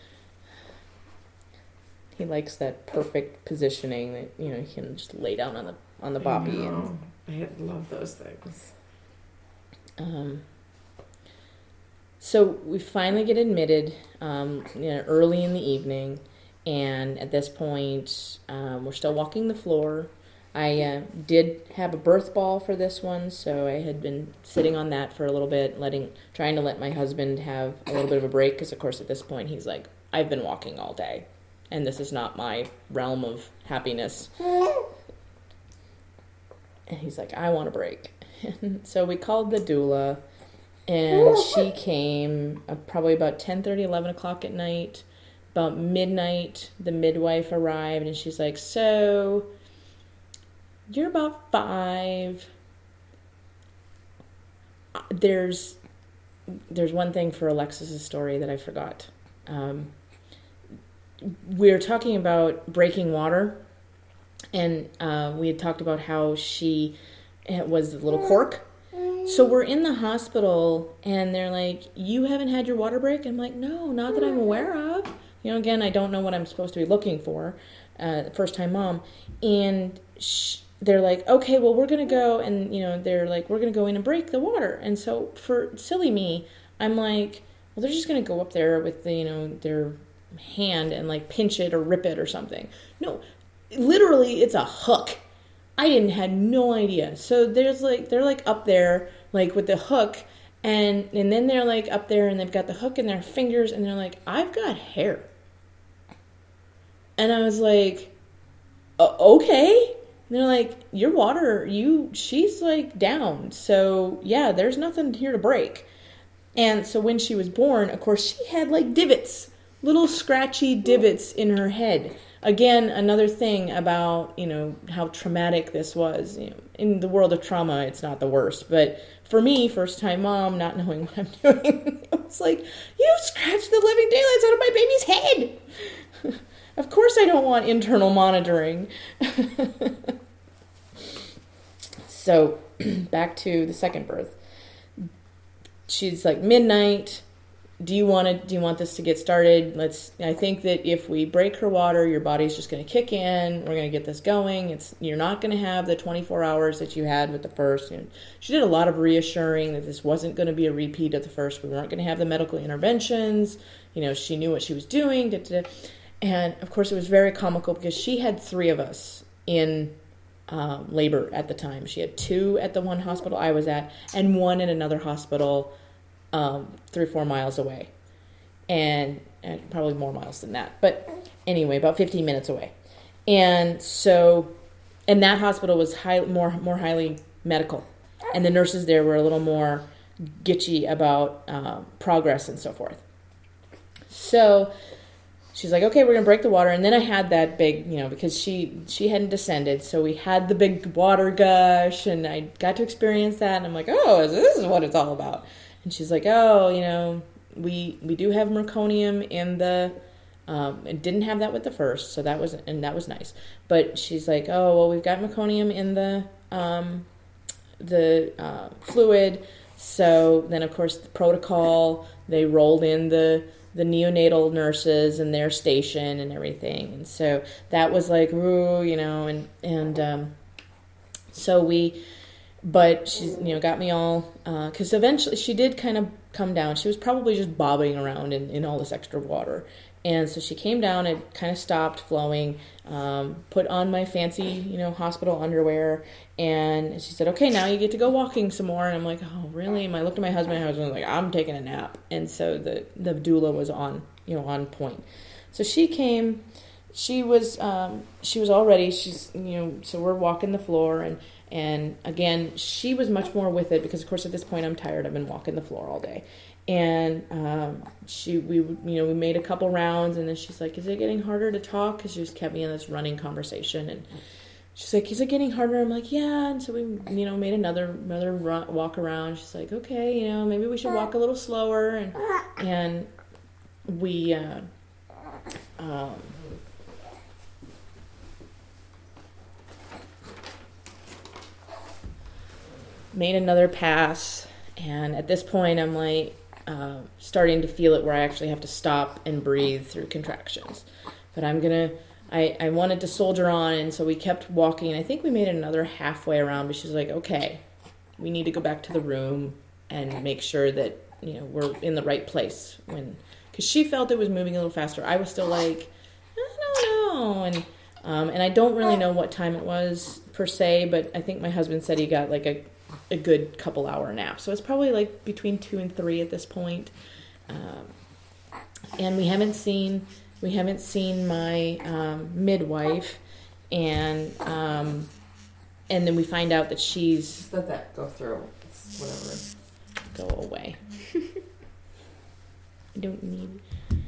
He likes that perfect positioning that, you know, he can just lay down on the on the boppy. I and I love those things. Um. So we finally get admitted, um, you know, early in the evening, and at this point, um, we're still walking the floor. I uh, did have a birth ball for this one, so I had been sitting on that for a little bit, letting, trying to let my husband have a little bit of a break, because of course at this point he's like, I've been walking all day, and this is not my realm of happiness. And he's like, I want a break. And so we called the doula, and she came uh, probably about ten thirty, eleven o'clock at night. About midnight, the midwife arrived, and she's like, so, you're about five. There's there's one thing for Alexis's story that I forgot. Um, we were talking about breaking water, and uh, we had talked about how she it was a little cork. So we're in the hospital, and they're like, you haven't had your water break? I'm like, no, not that I'm aware of. You know, again, I don't know what I'm supposed to be looking for, uh, first-time mom. And sh- they're like, okay, well, we're going to go, and, you know, they're like, we're going to go in and break the water. And so for silly me, I'm like, well, they're just going to go up there with, the, you know, their hand and, like, pinch it or rip it or something. No, literally, it's a hook. I didn't had no idea. So there's like they're like up there like with the hook, and and then they're like up there and they've got the hook in their fingers, and they're like, I've got hair. And I was like, okay. And they're like, your water, you she's like down. So yeah, there's nothing here to break. And so when she was born, of course, she had like divots, little scratchy divots in her head. Again, another thing about, you know, how traumatic this was. You know, in the world of trauma, it's not the worst. But for me, first-time mom, not knowing what I'm doing, it was like, you scratched the living daylights out of my baby's head. Of course I don't want internal monitoring. So, back to the second birth. She's like, midnight. Do you want to, do you want this to get started? Let's, I think that if we break her water, your body's just going to kick in. We're going to get this going. It's, you're not going to have the twenty-four hours that you had with the first. You know, she did a lot of reassuring that this wasn't going to be a repeat of the first. We weren't going to have the medical interventions. You know, she knew what she was doing. Da, da, da. And of course it was very comical because she had three of us in um, labor at the time. She had two at the one hospital I was at and one in another hospital Um, three or four miles away, and, and probably more miles than that. But anyway, about fifteen minutes away. And so, and that hospital was high, more more highly medical, and the nurses there were a little more gitchy about uh, progress and so forth. So she's like, okay, we're gonna break the water. And then I had that big, you know, because she she hadn't descended, so we had the big water gush, and I got to experience that. And I'm like, oh, this is what it's all about. And she's like, oh, you know, we we do have meconium in the, um, it didn't have that with the first, so that was, and that was nice. But she's like, oh, well, we've got meconium in the um, the uh, fluid. So then, of course, the protocol, they rolled in the the neonatal nurses and their station and everything. And so that was like, ooh, you know, and and um, so we. But she's, you know, got me all, because uh, eventually she did kind of come down. She was probably just bobbing around in, in all this extra water. And so she came down, and kind of stopped flowing, um, put on my fancy, you know, hospital underwear. And she said, okay, now you get to go walking some more. And I'm like, oh, really? And I looked at my husband, and my husband was like, I'm taking a nap. And so the, the doula was on, you know, on point. So she came, she was, um, she was all ready. She's, you know, so we're walking the floor, and And again, she was much more with it because, of course, at this point I'm tired. I've been walking the floor all day. And um, she, we, you know, we made a couple rounds, and then she's like, "Is it getting harder to talk?" Because she just kept me in this running conversation, and she's like, "Is it getting harder?" I'm like, "Yeah." And so we, you know, made another another run, walk around. She's like, "Okay, you know, maybe we should walk a little slower," and and we, uh, um, made another pass, and at this point, I'm like. Uh, starting to feel it where I actually have to stop and breathe through contractions. But I'm going to, I I wanted to soldier on, and so we kept walking. I think we made it another halfway around, but she's like, "Okay, we need to go back to the room and make sure that, you know, we're in the right place." When, because she felt it was moving a little faster. I was still like, "I don't know." And, um, and I don't really know what time it was per se, but I think my husband said he got like a a good couple hour nap. So it's probably like between two and three at this point. Um, and we haven't seen, we haven't seen my, um, midwife, and, um, and then we find out that she's, Just let that go through. It's whatever. go away. I don't need,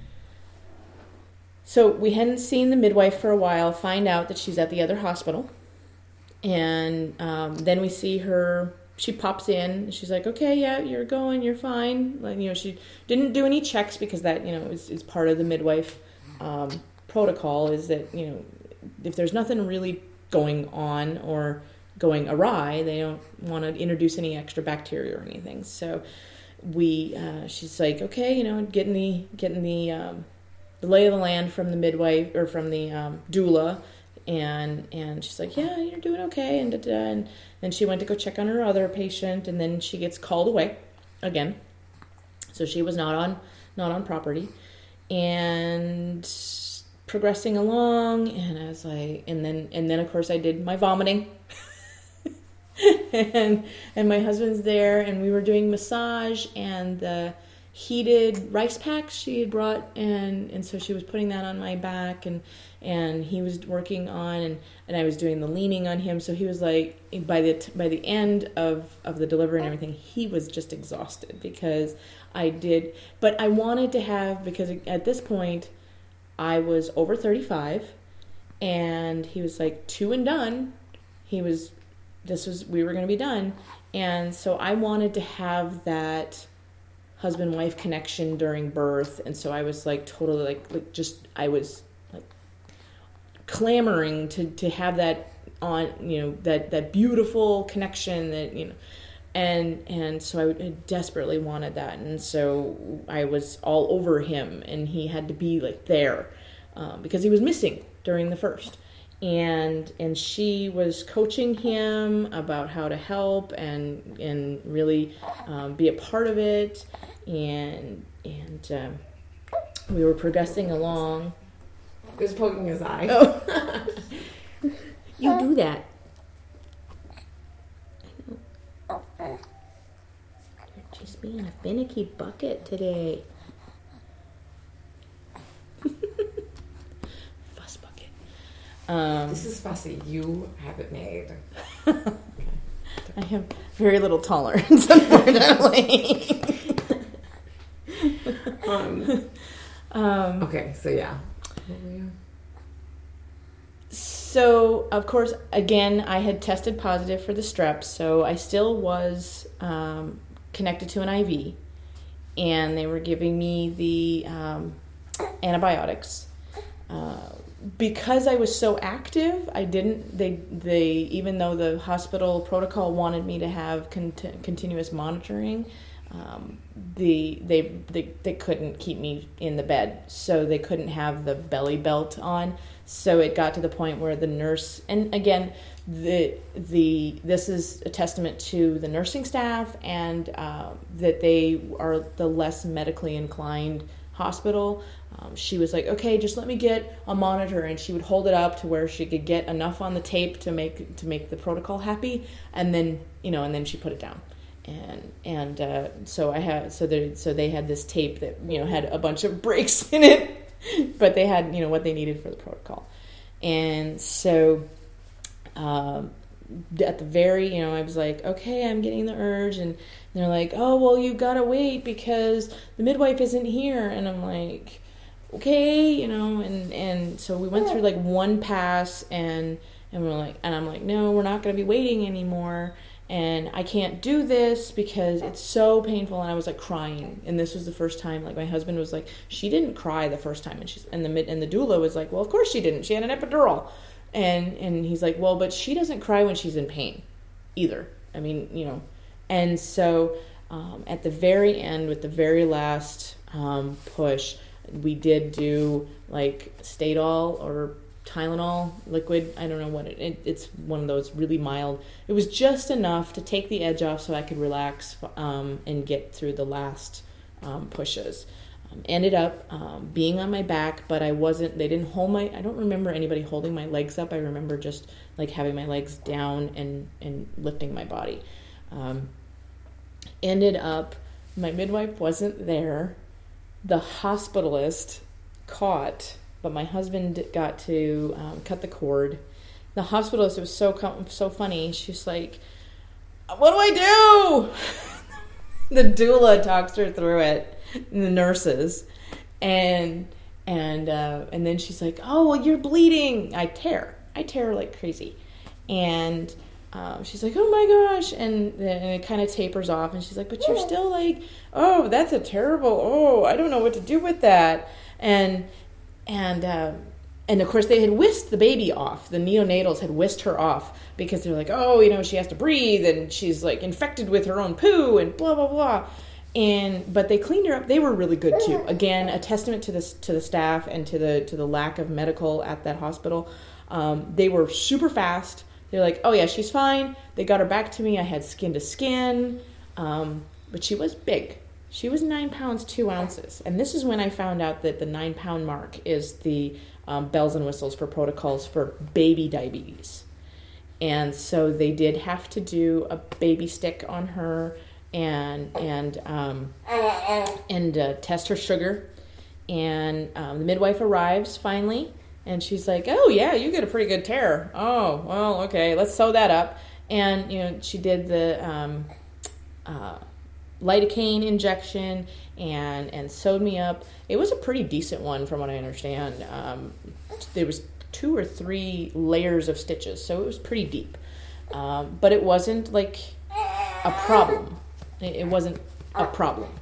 so we hadn't seen the midwife for a while, find out that she's at the other hospital. And, um, then we see her. She pops in. She's like, "Okay, yeah, you're going. You're fine." Like, you know, she didn't do any checks because that, you know, is, is part of the midwife um, protocol. Is that, you know, if there's nothing really going on or going awry, they don't want to introduce any extra bacteria or anything. So we, uh, she's like, "Okay, you know, getting the getting the um, the lay of the land from the midwife or from the um, doula." And and she's like, "Yeah, you're doing okay." And, da, da, and then she went to go check on her other patient, and then she gets called away again. So she was not on not on property, and progressing along. And I was like, and then and then of course I did my vomiting, and and my husband's there, and we were doing massage and the heated rice packs she had brought, and and so she was putting that on my back, and and he was working on, and, and I was doing the leaning on him. So he was like, by the by the end of, of the delivery and everything, he was just exhausted because I did, but I wanted to have, because at this point I was over thirty-five, and he was like two and done. He was, this was, we were going to be done. And so I wanted to have that husband-wife connection during birth. And so I was like totally like, like just, I was like clamoring to, to have that on, you know, that, that beautiful connection that, you know, and, and so I desperately wanted that. And so I was all over him, and he had to be like there, um, because he was missing during the first. And, and she was coaching him about how to help and, and really, um, be a part of it. And, and, um, we were progressing along. He was poking his eye. Oh. You do that. You're just being a finicky bucket today. Fuss bucket. Um, This is fussy. You have it made. I have very little tolerance, unfortunately. um, um, okay, so yeah. So, of course, again, I had tested positive for the strep, so I still was um, connected to an I V, and they were giving me the um, antibiotics. Uh, because I was so active, I didn't, they, they, even though the hospital protocol wanted me to have cont- continuous monitoring, um, the, they, they, they couldn't keep me in the bed, so they couldn't have the belly belt on. So it got to the point where the nurse, and again, the the this is a testament to the nursing staff, and uh, that they are the less medically inclined hospital. Um, she was like, "Okay, just let me get a monitor," and she would hold it up to where she could get enough on the tape to make to make the protocol happy, and then you know, and then she put it down. And and uh, so I had so they so they had this tape that you know had a bunch of breaks in it. But they had, you know, what they needed for the protocol. And so um, at the very, you know, I was like, okay, I'm getting the urge, and they're like, oh, well, you gotta wait because the midwife isn't here, and I'm like, okay, you know, and, and so we went through like one pass, and and we're like, and I'm like, no, we're not gonna be waiting anymore, and I can't do this because it's so painful, and I was like crying, and this was the first time, like my husband was like, she didn't cry the first time, and she's and the mid and the doula was like, well, of course she didn't, she had an epidural. And and he's like, well, but she doesn't cry when she's in pain either. I mean, you know. And so um, at the very end, with the very last um, push, we did do like Stadol or Tylenol liquid. I don't know what it, it it's one of those really mild. It was just enough to take the edge off so I could relax um, and get through the last um, pushes. Um, ended up um, being on my back, but I wasn't, they didn't hold my, I don't remember anybody holding my legs up. I remember just like having my legs down and, and lifting my body. Um, ended up, my midwife wasn't there. The hospitalist caught, but my husband got to um, cut the cord. The hospitalist, it was so, so funny. She's like, what do I do? The doula talks her through it. The nurses, and and uh, and then she's like, oh, well, you're bleeding. I tear, I tear like crazy, and um, she's like, oh my gosh, and then it kind of tapers off, and she's like, but you're still like, oh, that's a terrible, oh, I don't know what to do with that, and and uh, and of course they had whisked the baby off. The neonatals had whisked her off because they're like, oh, you know, she has to breathe, and she's like infected with her own poo, and blah blah blah. And but they cleaned her up. They were really good too. Again, a testament to this to the staff and to the to the lack of medical at that hospital. Um, they were super fast. They're like, oh yeah, she's fine. They got her back to me. I had skin to skin, um, but she was big. She was nine pounds two ounces. And this is when I found out that the nine pound mark is the um, bells and whistles for protocols for baby diabetes. And so they did have to do a baby stick on her. and and um, and uh, test her sugar. And um, the midwife arrives finally, and she's like, oh yeah, you get a pretty good tear. Oh, well, okay, let's sew that up. And you know, she did the um, uh, lidocaine injection and and sewed me up. It was a pretty decent one from what I understand. Um, there was two or three layers of stitches, so it was pretty deep. Um, but it wasn't like a problem. It wasn't a problem.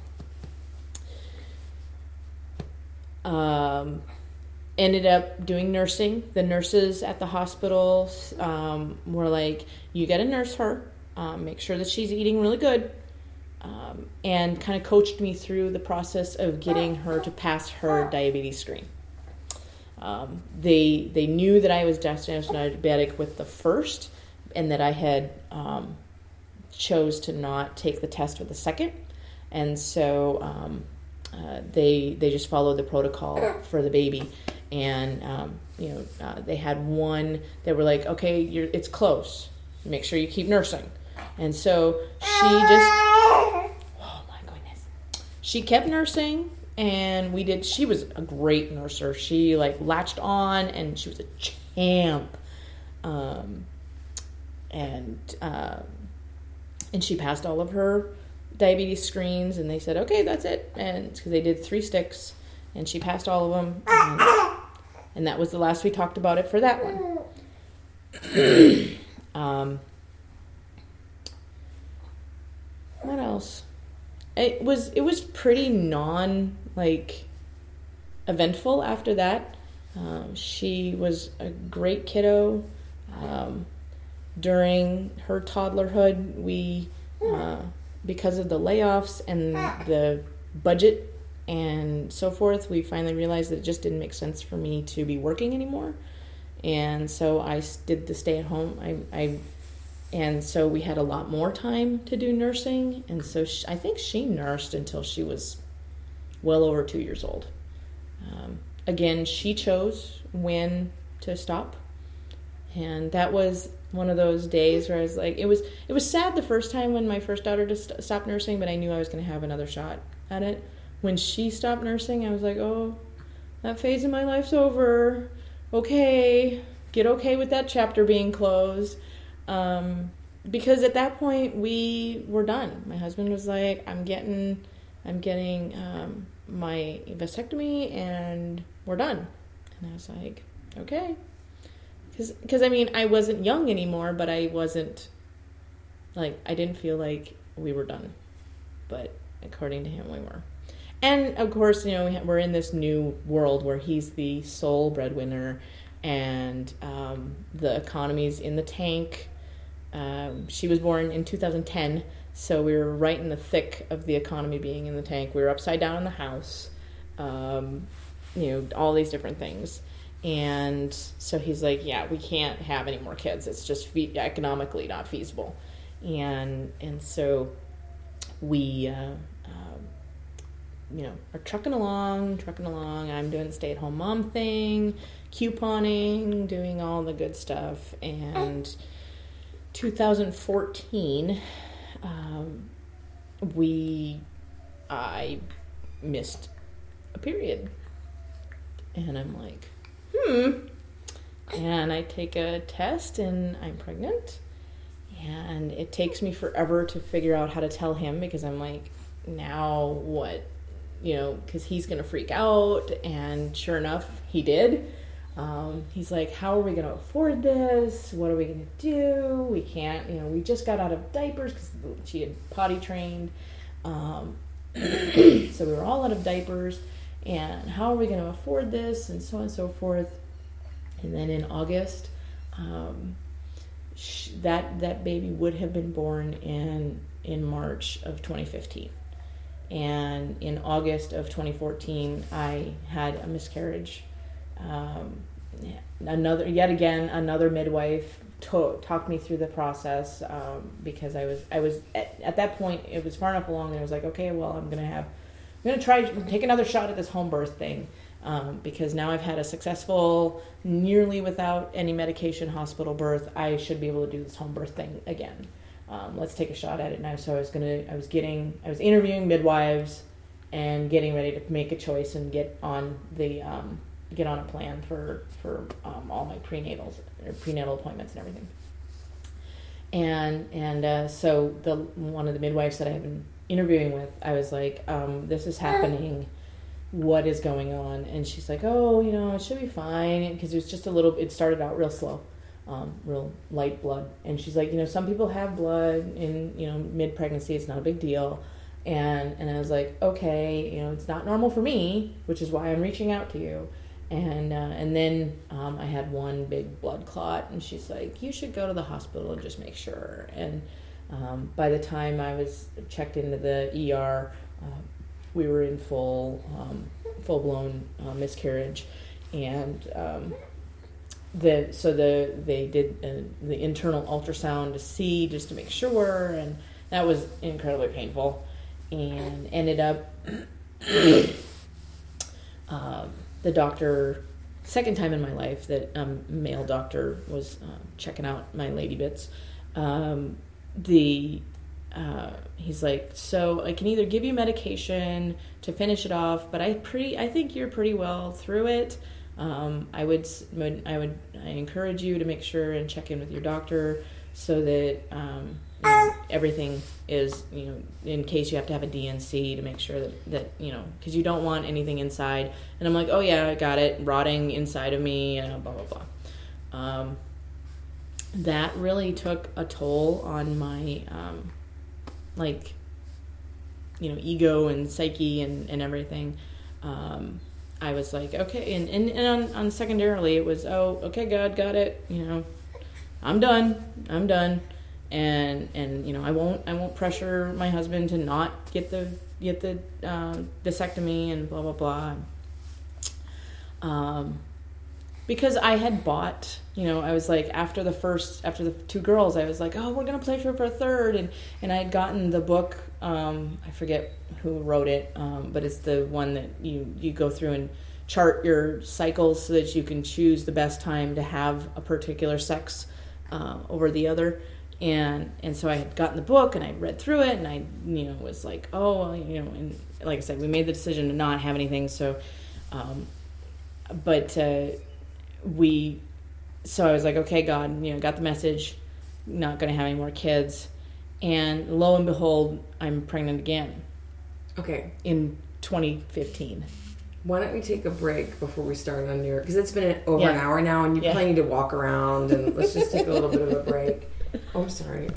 Um, ended up doing nursing. The nurses at the hospital um, were like, you got to nurse her, um, make sure that she's eating really good, um, and kind of coached me through the process of getting her to pass her diabetes screen. Um, they they knew that I was diabetic with the first, and that I had um, chose to not take the test with the second, and so um, uh, they they just followed the protocol for the baby, and um, you know uh, they had one. They were like, okay, you're, it's close. Make sure you keep nursing, and so she just oh my goodness, she kept nursing, and we did. She was a great nurser. She like latched on, and she was a champ. Um, and uh, and she passed all of her diabetes screens, and they said, okay, that's it. And because they did three sticks, and she passed all of them, and, and that was the last we talked about it for that one. um, what else? It was it was pretty non like eventful after that. Um, she was a great kiddo. Um, During her toddlerhood, we, uh, because of the layoffs and the budget and so forth, we finally realized that it just didn't make sense for me to be working anymore. And so I did the stay at home. I, I, and so we had a lot more time to do nursing. And so she, I think she nursed until she was well over two years old. Um, again, she chose when to stop. And that was one of those days where I was like, it was it was sad the first time when my first daughter just st- stopped nursing, but I knew I was going to have another shot at it. When she stopped nursing, I was like, oh, that phase of my life's over. Okay, get okay with that chapter being closed. Um, because at that point we were done. My husband was like, I'm getting, I'm getting, um, my vasectomy and we're done. And I was like, okay. Cause, cause I mean, I wasn't young anymore, but I wasn't like, I didn't feel like we were done, but according to him, we were. And of course, you know, we ha- we're in this new world where he's the sole breadwinner and, um, the economy's in the tank. Um, she was born in two thousand ten, so we were right in the thick of the economy being in the tank. We were upside down in the house, um, you know, all these different things. And so he's like, yeah, we can't have any more kids. It's just fe- economically not feasible. And and so we, uh, um, you know, are trucking along, trucking along. I'm doing the stay-at-home mom thing, couponing, doing all the good stuff. And two thousand fourteen, um, we, I missed a period. And I'm like, hmm. And I take a test and I'm pregnant. And it takes me forever to figure out how to tell him because I'm like, now what? You know, because he's going to freak out. And sure enough, he did. Um, he's like, how are we going to afford this? What are we going to do? We can't, you know, we just got out of diapers because she had potty trained. Um, so we were all out of diapers. And how are we going to afford this? And so on and so forth. And then in August, um, sh- that that baby would have been born in in March of twenty fifteen. And in August of twenty fourteen, I had a miscarriage. Um, another, yet again, another midwife to- talked me through the process um, because I was, I was at, at that point, it was far enough along. And I was like, okay, well, I'm gonna have, I'm gonna try take another shot at this home birth thing um, because now I've had a successful, nearly without any medication hospital birth. I should be able to do this home birth thing again. Um, let's take a shot at it now. So I was gonna, I was getting, I was interviewing midwives and getting ready to make a choice and get on the. Um, get on a plan for, for um, all my prenatals, or prenatal appointments and everything. And and uh, so the one of the midwives that I have been interviewing with, I was like, um, this is happening. What is going on? And she's like, oh, you know, it should be fine. Because it was just a little, it started out real slow, um, real light blood. And she's like, you know, some people have blood in, you know, mid-pregnancy. It's not a big deal. And, and I was like, okay, you know, it's not normal for me, which is why I'm reaching out to you. And uh, and then um, I had one big blood clot, and she's like, you should go to the hospital and just make sure. And um, by the time I was checked into the E R, uh, we were in full, um, full-blown uh, miscarriage. And um, the so the they did uh, the internal ultrasound to see, just to make sure, and that was incredibly painful. And ended up... um, the doctor, second time in my life that um, male doctor was uh, checking out my lady bits, um, the uh, he's like, so I can either give you medication to finish it off, but I pretty I think you're pretty well through it. Um, I would I would I encourage you to make sure and check in with your doctor so that um, you know, everything is, you know, in case you have to have a D N C to make sure that, that you know, because you don't want anything inside. And I'm like, oh yeah, I got it, rotting inside of me, uh, blah, blah, blah. Um, that really took a toll on my, um, like, you know, ego and psyche and, and everything. Um, I was like, okay, and, and, and on, on secondarily, it was, oh, okay, God, got it, you know, I'm done, I'm done. And and you know I won't I won't pressure my husband to not get the get the uh, vasectomy and blah blah blah. Um, because I had bought, you know, I was like after the first after the two girls, I was like, oh, we're gonna play for for a third, and and I had gotten the book. Um, I forget who wrote it, um, but it's the one that you you go through and chart your cycles so that you can choose the best time to have a particular sex uh, over the other. And and so I had gotten the book and I read through it and I, you know, was like, oh, well, you know, and like I said, we made the decision to not have anything. So, um, but uh, we, so I was like, okay, God, you know, got the message. not going to have any more kids. And lo and behold, I'm pregnant again. Okay. In twenty fifteen. Why don't we take a break before we start on your... Because it's been over yeah. an hour now, and you're yeah. planning to walk around, and let's just take a little bit of a break. Oh, I'm sorry.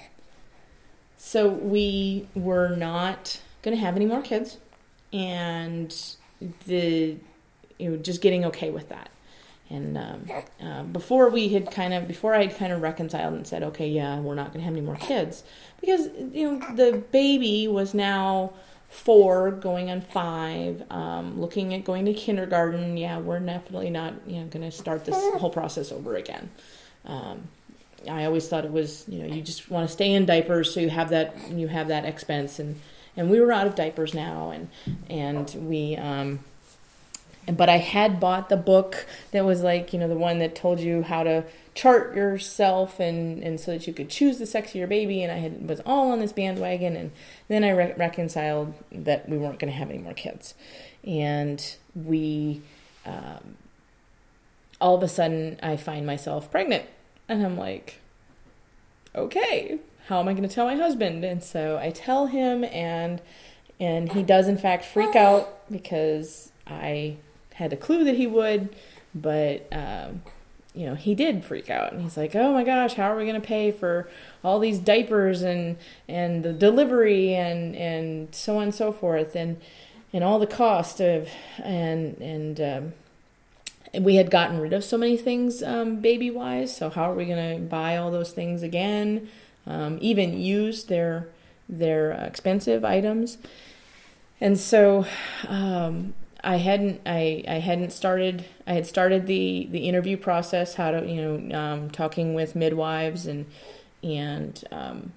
So we were not going to have any more kids, and the you know just getting okay with that. And um, uh, before we had kind of before I had kind of reconciled and said, okay, yeah, we're not going to have any more kids, because you know the baby was now four, going on five, um, looking at going to kindergarten. Yeah, we're definitely not you know going to start this whole process over again. Um, I always thought it was, you know, you just want to stay in diapers so you have that you have that expense, and, and we were out of diapers now, and and we um, but I had bought the book that was like, you know, the one that told you how to chart yourself and, and so that you could choose the sex of your baby, and I had was all on this bandwagon, and then I re- reconciled that we weren't going to have any more kids, and we um, all of a sudden I find myself pregnant. And I'm like, okay, how am I going to tell my husband? And so I tell him, and and he does in fact freak out, because I had a clue that he would, but um, you know, he did freak out, and he's like, oh my gosh, how are we going to pay for all these diapers and and the delivery and and so on and so forth, and and all the cost of and and um, we had gotten rid of so many things um, baby-wise, so how are we going to buy all those things again? Um, even use their their expensive items. And so um, I hadn't I, I hadn't started I had started the, the interview process, how to you know um, talking with midwives and and um,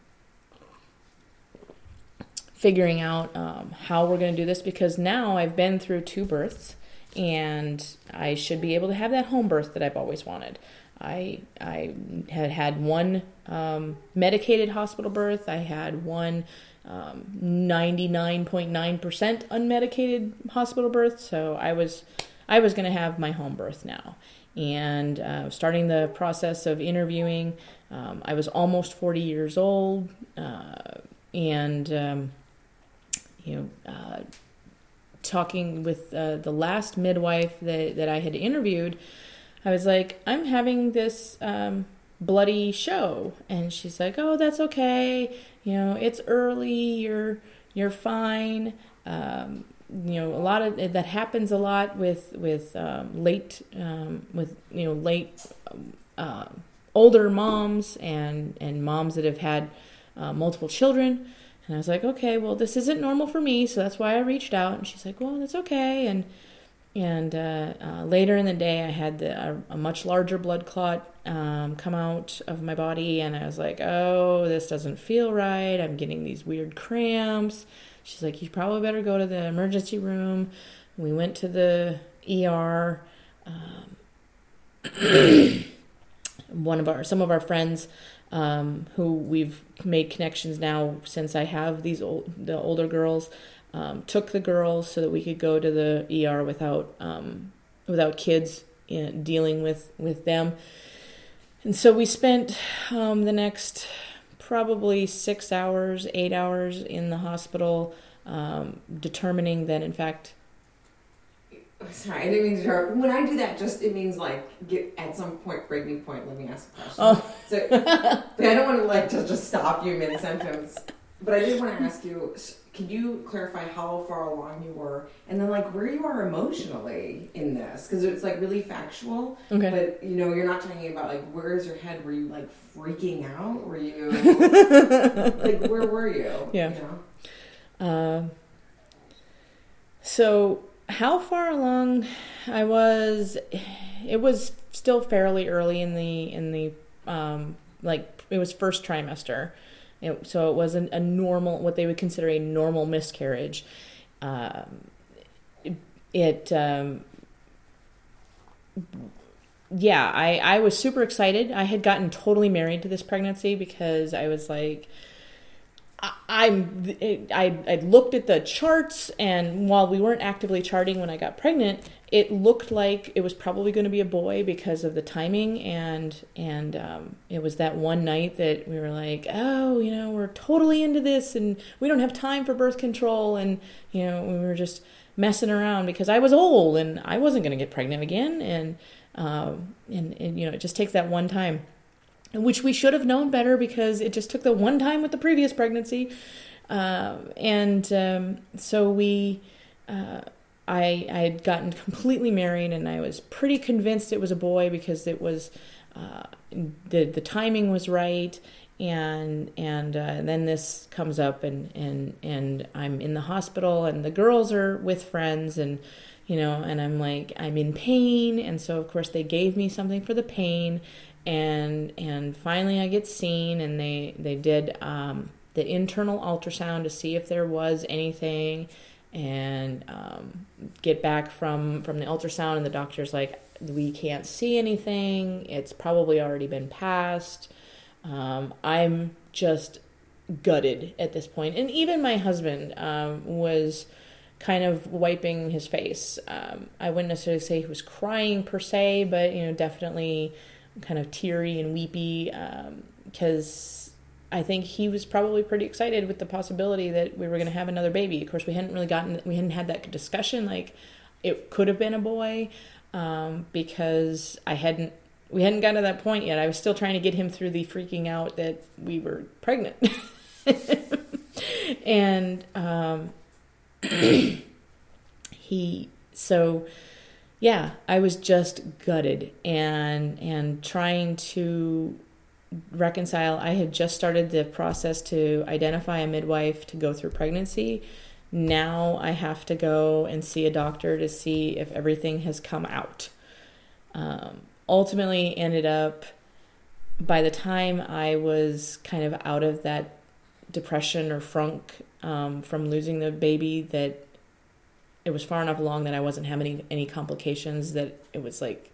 figuring out um, how we're going to do this, because now I've been through two births. And I should be able to have that home birth that I've always wanted. I I had had one um, medicated hospital birth. I had one um, ninety-nine point nine percent unmedicated hospital birth. So I was I was going to have my home birth now. And uh, starting the process of interviewing, um, I was almost forty years old, uh, and um, you know. Uh, talking with uh, the last midwife that, that I had interviewed, I was like, I'm having this um, bloody show. And she's like, oh, that's okay. You know, it's early. You're, you're fine. Um, you know, a lot of that happens a lot with, with um, late, um, with, you know, late, uh, older moms and, and moms that have had uh, multiple children. And I was like, okay, well, this isn't normal for me, so that's why I reached out. And she's like, well, that's okay. And and uh, uh, later in the day, I had the, a, a much larger blood clot um, come out of my body, and I was like, oh, this doesn't feel right. I'm getting these weird cramps. She's like, you probably better go to the emergency room. We went to the E R. Um, one of our, some of our friends. Um, who we've made connections now since I have these old, the older girls, um, took the girls so that we could go to the E R without um, without kids you know, dealing with, with them. And so we spent um, the next probably six hours, eight hours in the hospital, um, determining that in fact. Sorry, I didn't mean to interrupt. When I do that, just it means like get at some point, breaking point. Let me ask a question. Oh. So, but I don't want to like to just stop you mid sentence. But I did want to ask you: can you clarify how far along you were, and then like where you are emotionally in this? Because it's like really factual. Okay. But you know, you're not talking about like where is your head? Were you like freaking out? Were you like where were you? Yeah. You know? Uh, so. How far along I was, it was still fairly early in the, in the, um, like, it was first trimester. It, so it wasn't a normal, what they would consider a normal miscarriage. Um, it, it um, yeah, I, I was super excited. I had gotten totally married to this pregnancy because I was like, I'm I I looked at the charts, and while we weren't actively charting when I got pregnant, it looked like it was probably going to be a boy because of the timing, and and um, it was that one night that we were like, oh, you know, we're totally into this, and we don't have time for birth control, and you know, we were just messing around because I was old and I wasn't going to get pregnant again, and um, and and you know, it just takes that one time. Which we should have known better because it just took the one time with the previous pregnancy. Uh, and um, so we, uh, I, I had gotten completely married, and I was pretty convinced it was a boy because it was, uh, the the timing was right. And and uh, then this comes up, and, and, and I'm in the hospital, and the girls are with friends, and you know, and I'm like, I'm in pain. And so, of course, they gave me something for the pain. And and finally I get seen, and they, they did um, the internal ultrasound to see if there was anything, and um, get back from, from the ultrasound, and the doctor's like, we can't see anything. It's probably already been passed. Um, I'm just gutted at this point. And even my husband um, was kind of wiping his face. Um, I wouldn't necessarily say he was crying per se, but, you know, definitely kind of teary and weepy, because um, I think he was probably pretty excited with the possibility that we were going to have another baby. Of course, we hadn't really gotten, we hadn't had that discussion, like it could have been a boy, um, because I hadn't, we hadn't gotten to that point yet. I was still trying to get him through the freaking out that we were pregnant. and um, he, so... Yeah, I was just gutted and and trying to reconcile. I had just started the process to identify a midwife to go through pregnancy. Now I have to go and see a doctor to see if everything has come out. Um, ultimately ended up, by the time I was kind of out of that depression or frunk um, from losing the baby, that it was far enough along that I wasn't having any, any complications, that it was like,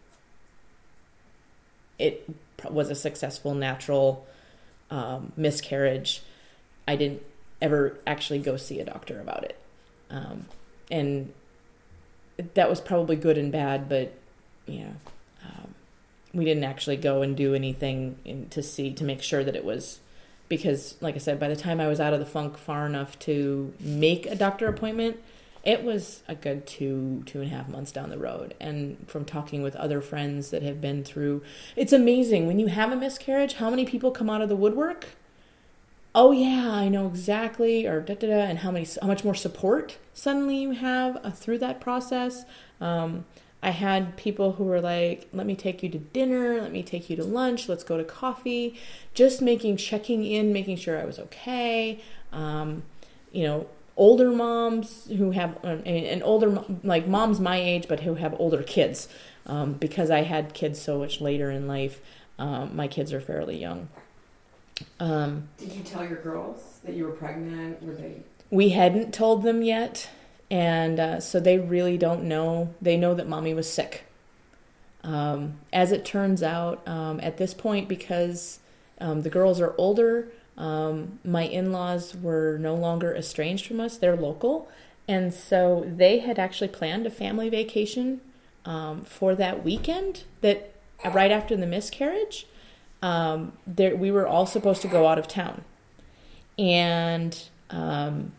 it was a successful natural um, miscarriage. I didn't ever actually go see a doctor about it. Um, and that was probably good and bad, but, you know, um, we didn't actually go and do anything in, to see, to make sure that it was, because like I said, by the time I was out of the funk far enough to make a doctor appointment, it was a good two, two and a half months down the road. And from talking with other friends that have been through, it's amazing when you have a miscarriage, how many people come out of the woodwork. Oh yeah, I know exactly, or da da da, and how many, how much more support suddenly you have uh, through that process. Um, I had people who were like, let me take you to dinner, let me take you to lunch, let's go to coffee, just making, checking in, making sure I was okay. Um, you know, older moms who have, um, and older, like moms my age, but who have older kids. Um, because I had kids so much later in life, um, my kids are fairly young. Um, Did you tell your girls that you were pregnant? Were they? We hadn't told them yet. And uh, so they really don't know. They know that mommy was sick. Um, as it turns out, um, at this point, because um, the girls are older, Um, my in-laws were no longer estranged from us. They're local. And so they had actually planned a family vacation um, for that weekend, that right after the miscarriage. Um, there, we were all supposed to go out of town. And um,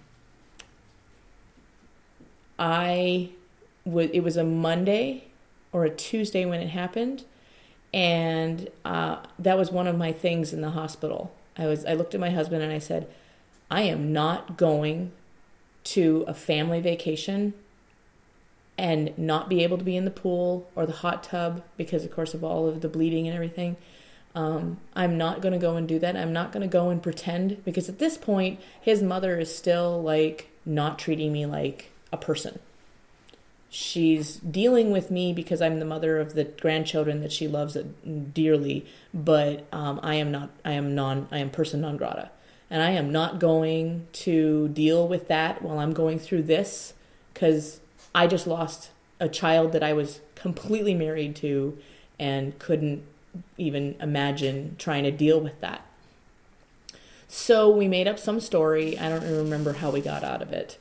I w- it was a Monday or a Tuesday when it happened. And uh, that was one of my things in the hospital. I was. I looked at my husband and I said, I am not going to a family vacation and not be able to be in the pool or the hot tub because, of course, of all of the bleeding and everything. Um, I'm not going to go and do that. I'm not going to go and pretend, because at this point, his mother is still like not treating me like a person. She's dealing with me because I'm the mother of the grandchildren that she loves dearly, but um, I am not. I am non. I am person non grata, and I am not going to deal with that while I'm going through this, because I just lost a child that I was completely married to, and couldn't even imagine trying to deal with that. So we made up some story. I don't remember how we got out of it.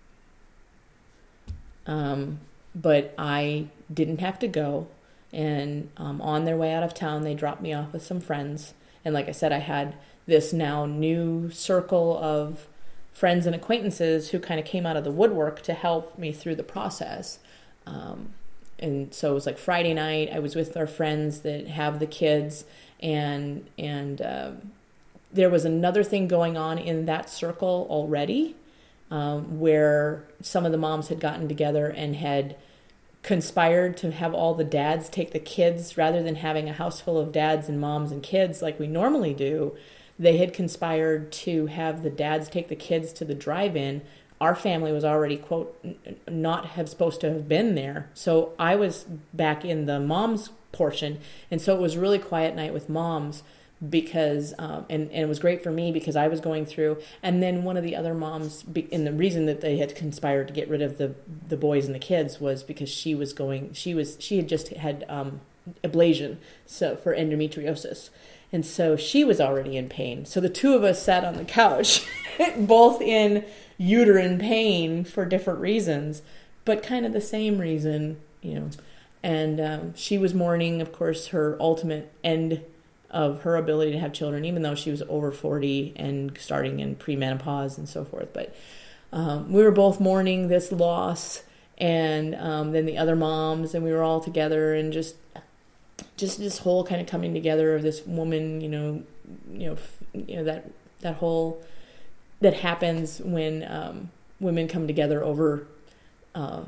Um, but I didn't have to go. And um, on their way out of town, they dropped me off with some friends. And like I said, I had this now new circle of friends and acquaintances who kind of came out of the woodwork to help me through the process. Um, and so it was like Friday night, I was with our friends that have the kids, and and uh, there was another thing going on in that circle already, um, where some of the moms had gotten together and had conspired to have all the dads take the kids rather than having a house full of dads and moms and kids like we normally do. They had conspired to have the dads take the kids to the drive-in. Our family was already, quote, not have supposed to have been there. So I was back in the mom's portion. And so it was really quiet night with moms because, um, and, and it was great for me because I was going through. And then one of the other moms, and the reason that they had conspired to get rid of the, the boys and the kids was because she was going, she was, she had just had um, ablation so for endometriosis. And so she was already in pain. So the two of us sat on the couch, both in uterine pain for different reasons, but kind of the same reason, you know. And um, she was mourning, of course, her ultimate end of her ability to have children, even though she was over forty and starting in premenopause and so forth. But um, we were both mourning this loss, and um, then the other moms, and we were all together, and just just this whole kind of coming together of this woman, you know, you know, you know that that whole that happens when um, women come together over uh,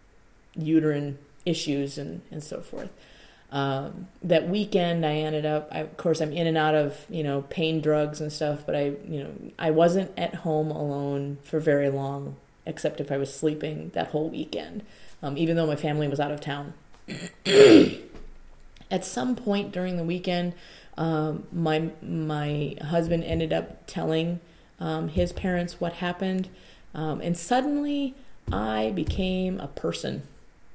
uterine issues and, and so forth. Um, that weekend, I ended up, I, of course, I'm in and out of, you know, pain drugs and stuff, but I, you know, I wasn't at home alone for very long, except if I was sleeping that whole weekend, um, even though my family was out of town. At some point during the weekend, um, my my husband ended up telling um, his parents what happened, um, and suddenly I became a person.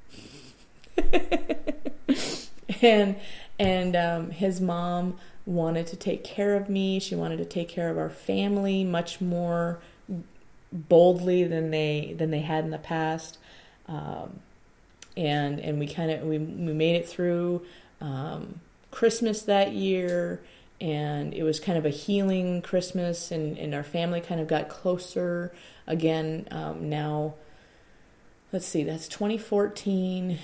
and and um, his mom wanted to take care of me. She wanted to take care of our family much more boldly than they than they had in the past, um, and and we kind of we we made it through Um, Christmas that year, and it was kind of a healing Christmas, and, and our family kind of got closer again. Um, now, let's see, that's twenty fourteen.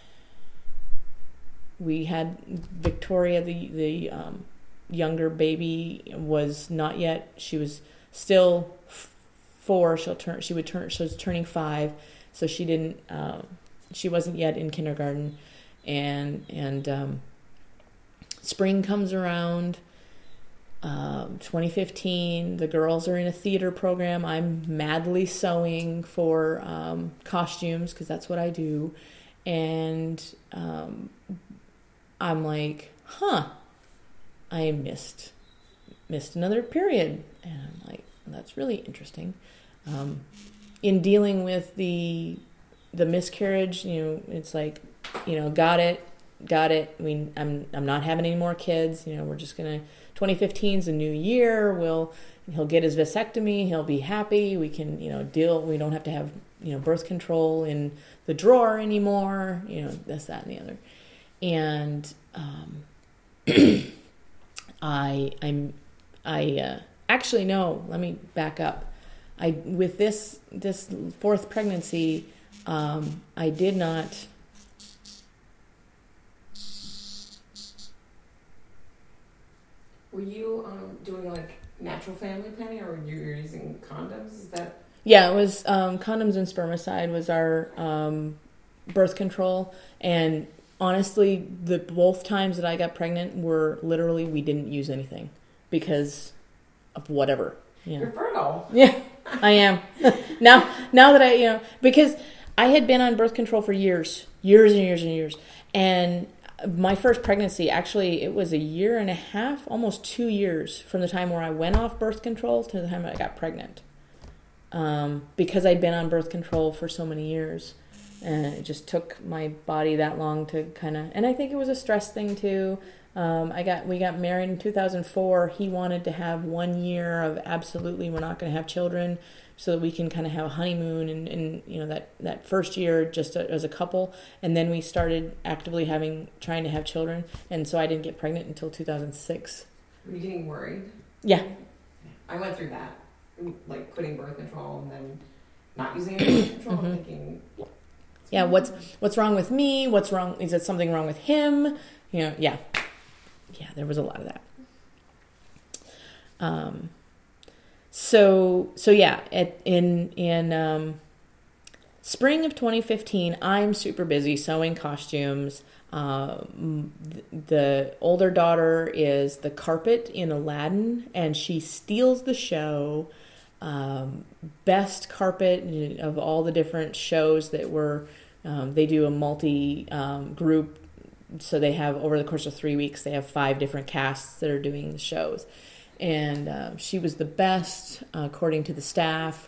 We had Victoria, the the um, younger baby, was not yet. She was still four. She'll turn. She would turn. She was turning five, so she didn't. Um, she wasn't yet in kindergarten. And and um, spring comes around, um, twenty fifteen, the girls are in a theater program. I'm madly sewing for um, costumes because that's what I do. And um, I'm like, huh, I missed missed another period. And I'm like, that's really interesting. Um, in dealing with the the miscarriage, you know, it's like, you know, got it, got it. We, I'm, I'm not having any more kids. You know, we're just gonna. twenty fifteen is a new year. We'll, he'll get his vasectomy. He'll be happy. We can, you know, deal. We don't have to have, you know, birth control in the drawer anymore. You know, this, that, and the other. And um, I, I'm, I uh, actually no. Let me back up. I with this this fourth pregnancy, um, I did not. Were you um, doing like natural family planning, or were you using condoms? Is that? Yeah, it was um, condoms and spermicide was our um, birth control. And honestly, the both times that I got pregnant were literally we didn't use anything because of whatever. Yeah. You're fertile. Yeah, I am. now, now that I, you know, because I had been on birth control for years, years and years and years, and my first pregnancy, actually, it was a year and a half, almost two years from the time where I went off birth control to the time I got pregnant. Um, because I'd been on birth control for so many years. And it just took my body that long to kind of, and I think it was a stress thing too. Um, I got, we got married in two thousand four. He wanted to have one year of absolutely, we're not going to have children, so that we can kind of have a honeymoon and, and you know, that, that first year just a, as a couple. And then we started actively having, trying to have children. And so I didn't get pregnant until two thousand six. Were you getting worried? Yeah. I went through that, like quitting birth control and then not using any birth control, Mm-hmm. thinking, Yeah, what's what's wrong with me? What's wrong? Is it something wrong with him? You know, yeah. Yeah, there was a lot of that. Um, so so yeah, at, in in um, spring of twenty fifteen, I'm super busy sewing costumes. Um, the older daughter is the carpet in Aladdin, and she steals the show. Um, best carpet of all the different shows that were. Um, they do a multi um, group. So they have, over the course of three weeks, they have five different casts that are doing the shows. And uh, she was the best, uh, according to the staff.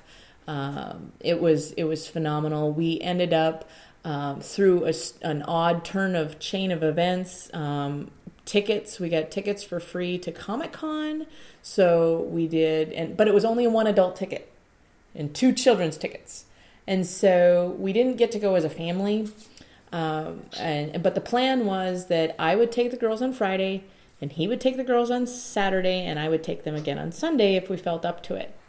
Um, it was it was phenomenal. We ended up, um, through a, an odd turn of chain of events, um, tickets. We got tickets for free to Comic-Con. So we did, and but it was only a one adult ticket and two children's tickets. And so we didn't get to go as a family. Um, and but the plan was that I would take the girls on Friday, and he would take the girls on Saturday, and I would take them again on Sunday if we felt up to it.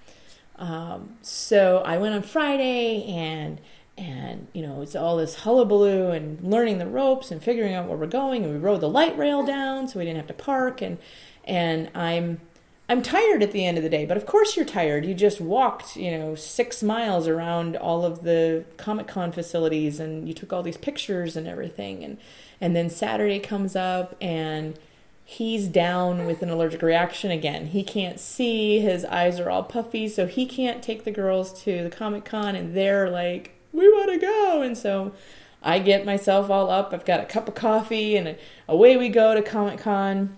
Um, so I went on Friday, and and you know it's all this hullabaloo and learning the ropes and figuring out where we're going, and we rode the light rail down so we didn't have to park, and and I'm. I'm tired at the end of the day, but of course you're tired. You just walked, you know, six miles around all of the Comic-Con facilities, and you took all these pictures and everything. And, and then Saturday comes up, and he's down with an allergic reaction again. He can't see. His eyes are all puffy, so he can't take the girls to the Comic-Con, and they're like, we want to go. And so I get myself all up. I've got a cup of coffee, and away we go to Comic-Con.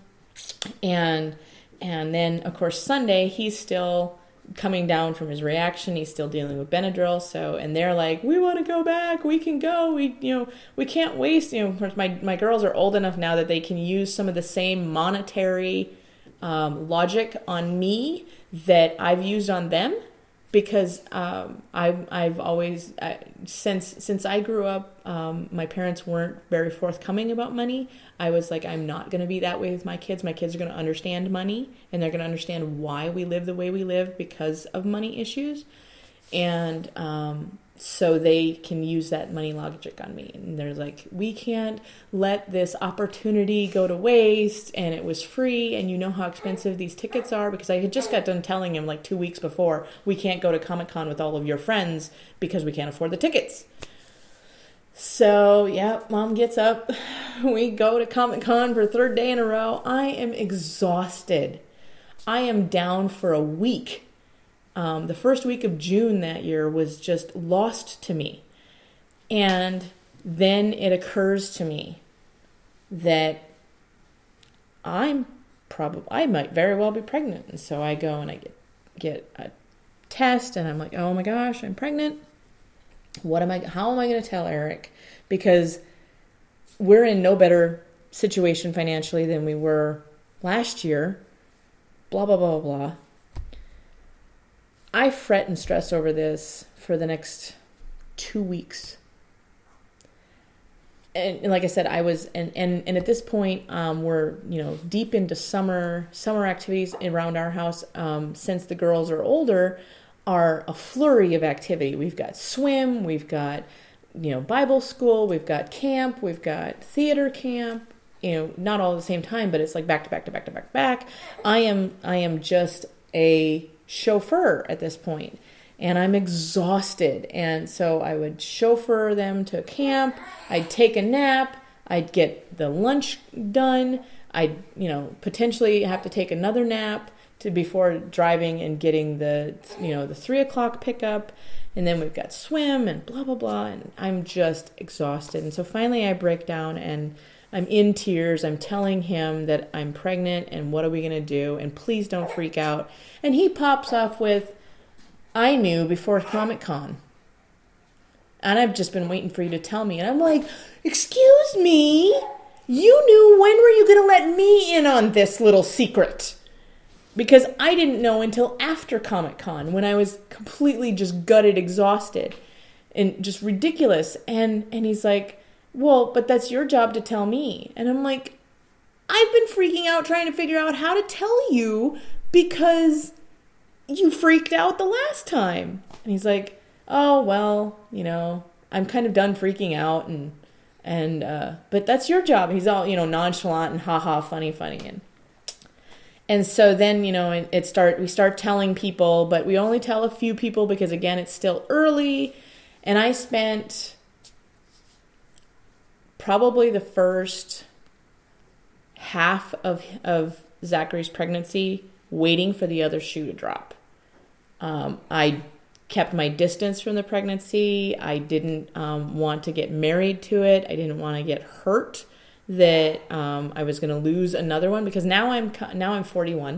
And... And then, of course, Sunday, he's still coming down from his reaction. He's still dealing with Benadryl. So, and they're like, we want to go back. We can go. We, you know, we can't waste, you know, of course, my, my girls are old enough now that they can use some of the same monetary um, logic on me that I've used on them. Because um, I've, I've always, I, since since I grew up, um, my parents weren't very forthcoming about money. I was like, I'm not going to be that way with my kids. My kids are going to understand money, and they're going to understand why we live the way we live because of money issues. And um, so they can use that money logic on me. And they're like, we can't let this opportunity go to waste, and it was free, and you know how expensive these tickets are, because I had just got done telling him like two weeks before, we can't go to Comic-Con with all of your friends because we can't afford the tickets. So, yeah, Mom gets up. We go to Comic-Con for a third day in a row. I am exhausted. I am down for a week. Um, the first week of June that year was just lost to me. And then it occurs to me that I'm probably, I might very well be pregnant. And so I go and I get, get a test, and I'm like, oh my gosh, I'm pregnant. What am I, how am I going to tell Eric? Because we're in no better situation financially than we were last year. Blah, blah, blah, blah. I fret and stress over this for the next two weeks. And, and like I said, I was, and, and, and at this point, um, we're, you know, deep into summer, summer activities around our house. Um, since the girls are older, are a flurry of activity. We've got swim, we've got, you know, Bible school, we've got camp, we've got theater camp, you know, not all at the same time, but it's like back to back to back to back to back. I am, I am just a chauffeur at this point, and I'm exhausted. And so I would chauffeur them to camp. I'd take a nap. I'd get the lunch done. I'd, you know, potentially have to take another nap to before driving and getting the, you know, the three o'clock pickup. And then we've got swim and blah, blah, blah. And I'm just exhausted. And so finally I break down, and I'm in tears. I'm telling him that I'm pregnant, and what are we going to do? And please don't freak out. And he pops off with, I knew before Comic-Con. and I've just been waiting for you to tell me. And I'm like, excuse me, you knew, when were you going to let me in on this little secret? Because I didn't know until after Comic-Con, when I was completely just gutted, exhausted, and just ridiculous. And, and he's like, well, but that's your job to tell me. And I'm like, I've been freaking out trying to figure out how to tell you because you freaked out the last time. And he's like, oh, well, you know, I'm kind of done freaking out. And, and, uh, but that's your job. He's all, you know, nonchalant and haha, funny, funny. And, and so then, you know, it, it start, we start telling people, but we only tell a few people because again, it's still early. And I spent probably the first half of, of Zachary's pregnancy waiting for the other shoe to drop. Um, I kept my distance from the pregnancy. I didn't um, want to get married to it. I didn't want to get hurt that um, I was going to lose another one, because now I'm now I'm forty-one,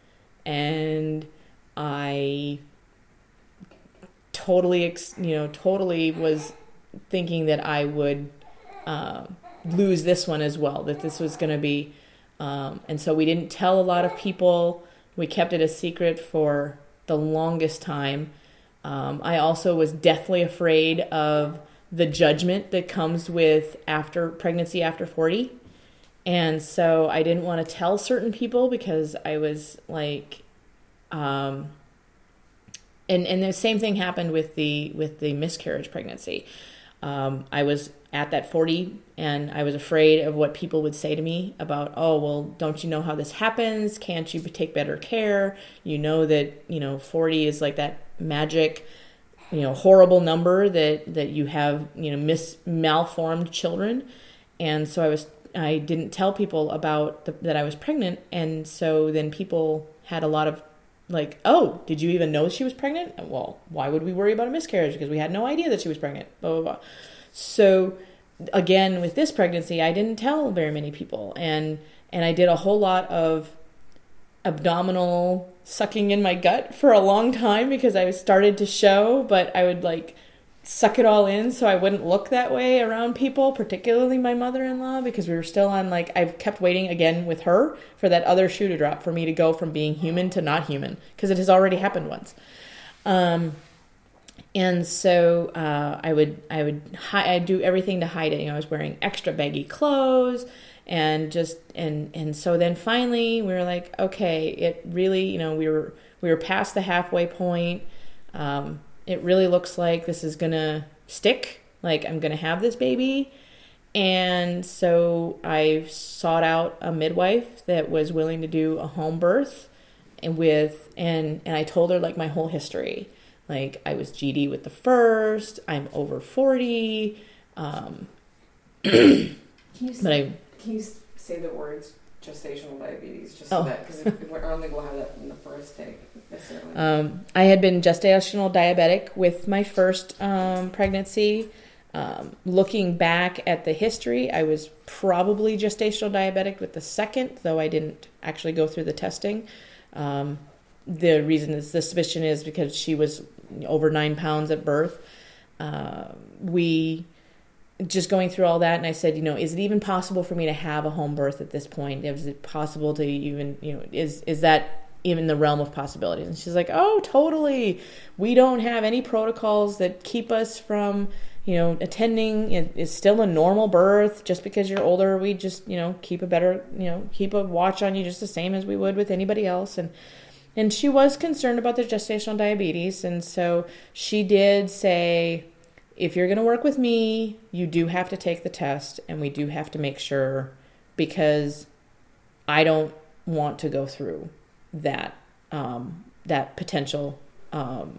and I totally you know totally was thinking that I would uh, lose this one as well. That this was going to be, um, and so we didn't tell a lot of people. We kept it a secret for the longest time. Um, I also was deathly afraid of the judgment that comes with after pregnancy after forty. And so I didn't want to tell certain people because I was like, um, and, and the same thing happened with the, with the miscarriage pregnancy. Um, I was at that forty and I was afraid of what people would say to me about, oh, well, don't you know how this happens? Can't you take better care? You know that, you know, forty is like that magic, you know, horrible number that, that you have, you know, mis malformed children. And so I was, I didn't tell people about the, that I was pregnant. And so then people had a lot of like, oh, did you even know she was pregnant? Well, why would we worry about a miscarriage? Because we had no idea that she was pregnant, blah, blah, blah. So again, with this pregnancy, I didn't tell very many people. And, and I did a whole lot of abdominal sucking in my gut for a long time because I was started to show, but I would like suck it all in so I wouldn't look that way around people, particularly my mother-in-law, because we were still on like, I've kept waiting again with her for that other shoe to drop for me to go from being human to not human, because it has already happened once. Um, and so uh, I would, I would, hi- I'd do everything to hide it. You know, I was wearing extra baggy clothes. And just, and, and so then finally we were like, okay, it really, you know, we were, we were past the halfway point. Um, it really looks like this is going to stick. Like I'm going to have this baby. And so I sought out a midwife that was willing to do a home birth and with, and, and I told her like my whole history. Like I was G D with the first, I'm over forty. Um, but I, Can you say the words gestational diabetes, just so oh. that, because I don't think we'll have that in the first take necessarily. Um, I had been gestational diabetic with my first um, pregnancy. Um, looking back at the history, I was probably gestational diabetic with the second, though I didn't actually go through the testing. Um, the reason is the suspicion is because she was over nine pounds at birth. Uh, we... just going through all that, and I said, you know, is it even possible for me to have a home birth at this point? Is it possible to even, you know, is is that even the realm of possibilities? And she's like, oh, totally. We don't have any protocols that keep us from, you know, attending. It's still a normal birth. Just because you're older, we just, you know, keep a better, you know, keep a watch on you just the same as we would with anybody else. And and she was concerned about the gestational diabetes, and so she did say, if you're going to work with me, you do have to take the test, and we do have to make sure, because I don't want to go through that, um, that potential, um,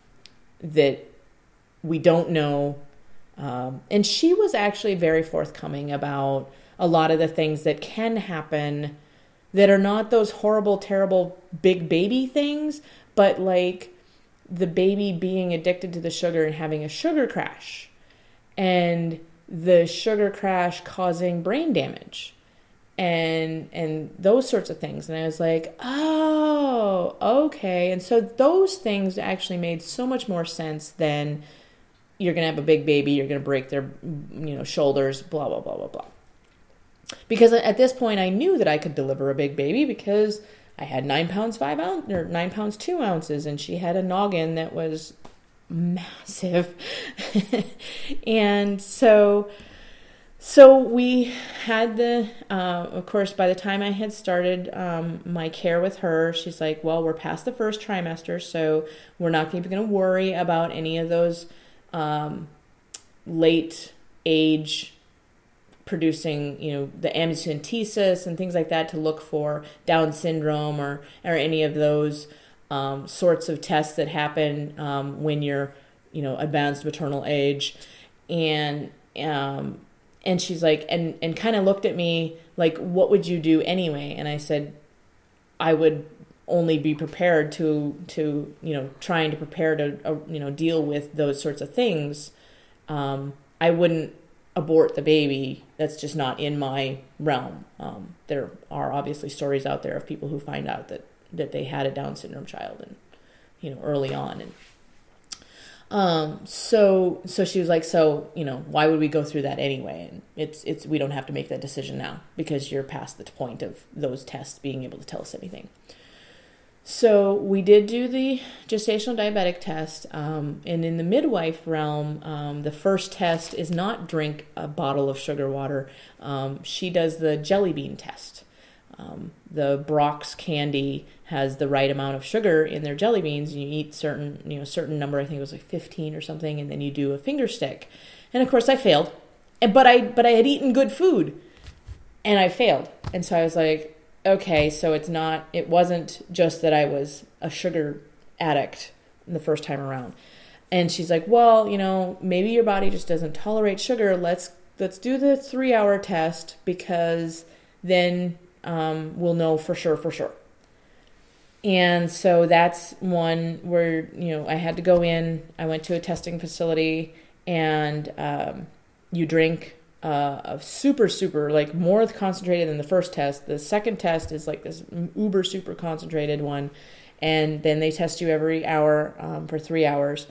that we don't know. Um, and she was actually very forthcoming about a lot of the things that can happen that are not those horrible, terrible big baby things, but like the baby being addicted to the sugar and having a sugar crash, and the sugar crash causing brain damage, and and those sorts of things. And I was like, oh, okay. And so those things actually made so much more sense than you're going to have a big baby, you're going to break their, you know, shoulders, blah, blah, blah, blah, blah. Because at this point I knew that I could deliver a big baby because I had nine pounds, five ounces, or nine pounds, two ounces, and she had a noggin that was massive. And so, so we had the, uh, of course, by the time I had started um, my care with her, she's like, well, we're past the first trimester, so we're not even going to worry about any of those um, late age producing, you know, the amniocentesis and things like that to look for Down syndrome or, or any of those um, sorts of tests that happen um, when you're, you know, advanced maternal age. And, um, and she's like, and, and kind of looked at me like, what would you do anyway? And I said, I would only be prepared to, to, you know, trying to prepare to, uh, you know, deal with those sorts of things. Um, I wouldn't abort the baby. That's just not in my realm. Um, there are obviously stories out there of people who find out that, that they had a Down syndrome child and, you know, early on. And, um, so, so she was like, so, you know, why would we go through that anyway? And it's, it's, we don't have to make that decision now because you're past the point of those tests being able to tell us anything. So we did do the gestational diabetic test, um, and in the midwife realm, um, the first test is not drink a bottle of sugar water. Um, she does the jelly bean test. Um, the Brock's candy has the right amount of sugar in their jelly beans, and you eat certain, you know, certain number. I think it was like fifteen or something, and then you do a finger stick. And of course, I failed, but I but I had eaten good food, and I failed, and so I was like, okay, so it's not, it wasn't just that I was a sugar addict the first time around. And she's like, well, you know, maybe your body just doesn't tolerate sugar. Let's, let's do the three hour test because then um, we'll know for sure, for sure. And so that's one where, you know, I had to go in, I went to a testing facility and um, you drink Uh, of super, super, like more concentrated than the first test. The second test is like this uber super concentrated one. And then they test you every hour um, for three hours.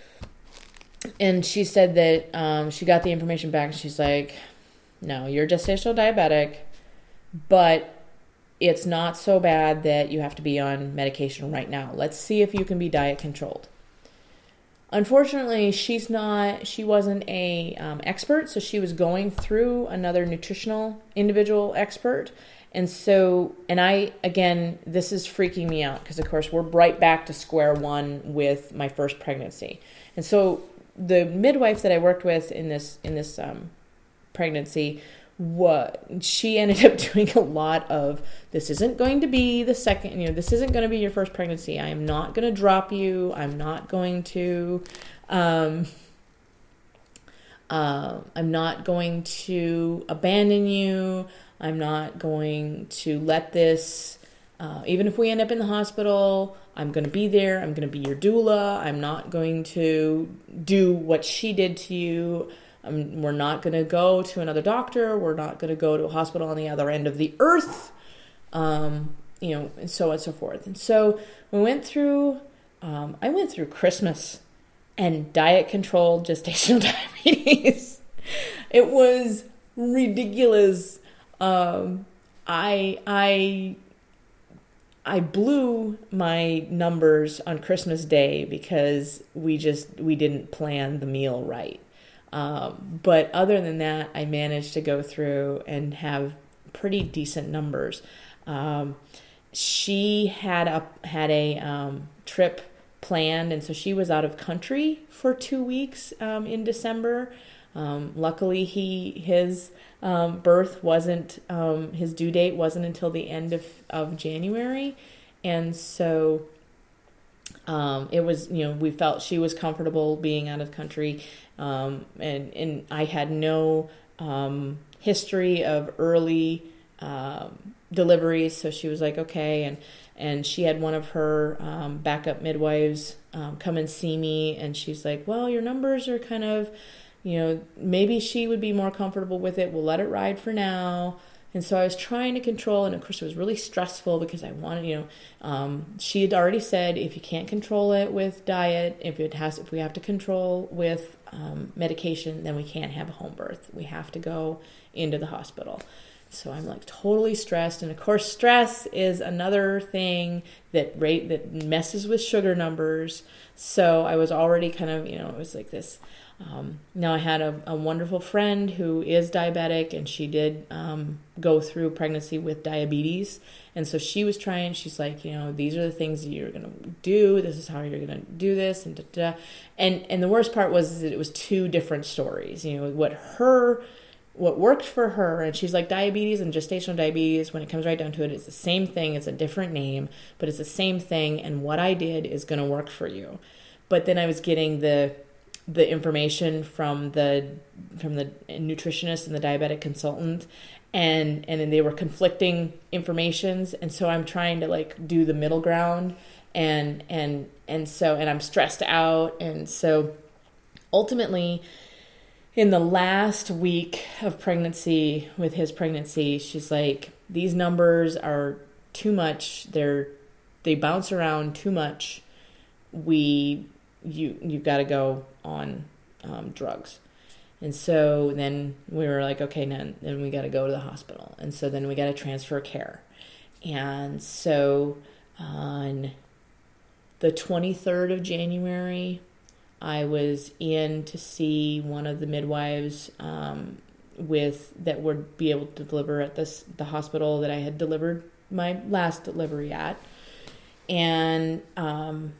And she said that um, she got the information back and she's like, no, you're gestational diabetic, but it's not so bad that you have to be on medication right now. Let's see if you can be diet controlled. Unfortunately, she's not, she wasn't a um, expert, so she was going through another nutritional individual expert. And so, and I, again, this is freaking me out because, of course, we're right back to square one with my first pregnancy. And so the midwife that I worked with in this, in this um, pregnancy, what she ended up doing a lot of, this isn't going to be the second, you know, this isn't going to be your first pregnancy. I am not going to drop you. I'm not going to, um, uh, I'm not going to abandon you. I'm not going to let this, uh, even if we end up in the hospital, I'm going to be there. I'm going to be your doula. I'm not going to do what she did to you. Um, we're not going to go to another doctor. We're not going to go to a hospital on the other end of the earth, um, you know, and so on and so forth. And so we went through, um, I went through Christmas and diet-controlled gestational diabetes. It was ridiculous. Um, I, I, I blew my numbers on Christmas Day because we just, we didn't plan the meal right. Um, but other than that, I managed to go through and have pretty decent numbers. Um, she had a, had a, um, trip planned. And so she was out of country for two weeks, um, in December. Um, luckily he, his, um, birth wasn't, um, his due date wasn't until the end of, of January. And so, um, it was, you know, we felt she was comfortable being out of country. Um, and, and I had no, um, history of early, um, deliveries. So she was like, okay. And, and she had one of her, um, backup midwives, um, come and see me. And she's like, well, your numbers are kind of, you know, maybe she would be more comfortable with it. We'll let it ride for now. And so I was trying to control, and of course it was really stressful because I wanted, you know, um, she had already said if you can't control it with diet, if it has, if we have to control with um, medication, then we can't have a home birth. We have to go into the hospital. So I'm like totally stressed, and of course stress is another thing that rate that messes with sugar numbers. So I was already kind of, you know, it was like this. Um, now I had a, a wonderful friend who is diabetic, and she did um, go through pregnancy with diabetes. And so she was trying, she's like, you know, these are the things that you're going to do. This is how you're going to do this. And, da, da. and, and the worst part was that it was two different stories, you know, what her, what worked for her. And she's like, diabetes and gestational diabetes, when it comes right down to it, it's the same thing. It's a different name, but it's the same thing. And what I did is going to work for you. But then I was getting the, the information from the from the nutritionist and the diabetic consultant, and and then they were conflicting informations, and so I'm trying to like do the middle ground, and and and so and I'm stressed out, and so ultimately in the last week of pregnancy with his pregnancy, she's like, these numbers are too much, they're they bounce around too much, we you you've got to go on um, drugs. And so then we were like, okay, then, then we got to go to the hospital. And so then we got to transfer care. And so on the twenty-third of January, I was in to see one of the midwives um, with that would be able to deliver at this the hospital that I had delivered my last delivery at. And um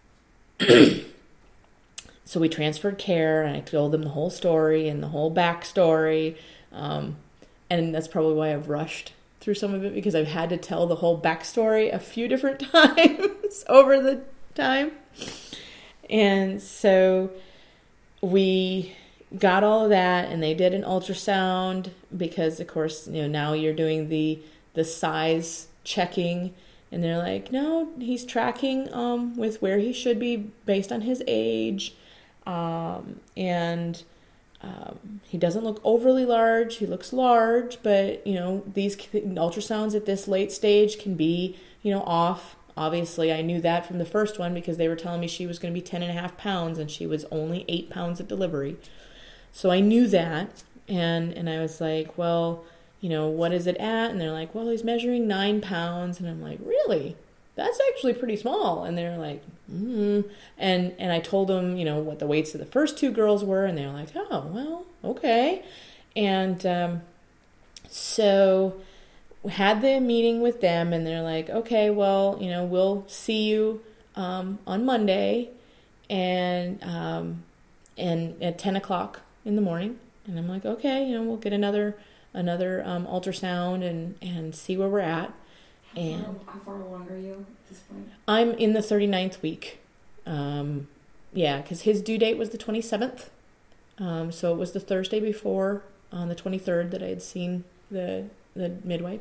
so we transferred care, and I told them the whole story and the whole backstory. Um, and that's probably why I've rushed through some of it, because I've had to tell the whole backstory a few different times over the time. And so we got all of that, and they did an ultrasound because, of course, you know, now you're doing the the size checking. And they're like, no, he's tracking um, with where he should be based on his age. Um, and um, he doesn't look overly large. He looks large, but, you know, these ultrasounds at this late stage can be, you know, off. Obviously, I knew that from the first one because they were telling me she was going to be ten and a half pounds, and she was only eight pounds at delivery. So I knew that. And, and I was like, well, you know, what is it at? And they're like, well, he's measuring nine pounds. And I'm like, really? That's actually pretty small. And they're like, mm. And, and I told them, you know, what the weights of the first two girls were. And they're like, oh, well, okay. And um, so we had the meeting with them, and they're like, okay, well, you know, we'll see you um, on Monday and, um, and at ten o'clock in the morning. And I'm like, okay, you know, we'll get another another um, ultrasound and, and see where we're at. How and far, how far along are you at this point? I'm in the thirty-ninth week. Um, yeah, because his due date was the twenty-seventh. Um, so it was the Thursday before, on the twenty-third, that I had seen the the midwife.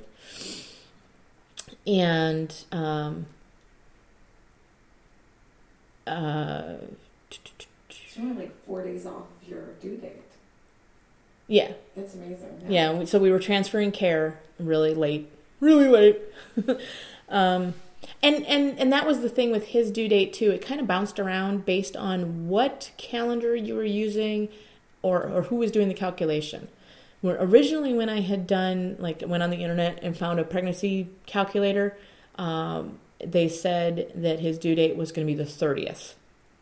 And um, uh, so you're like four days off of your due date. Yeah. That's amazing. Yeah. yeah, so we were transferring care really late. Really late. um, and, and, and that was the thing with his due date, too. It kind of bounced around based on what calendar you were using or, or who was doing the calculation. Where originally when I had done, like, went on the internet and found a pregnancy calculator, um, they said that his due date was going to be the thirtieth.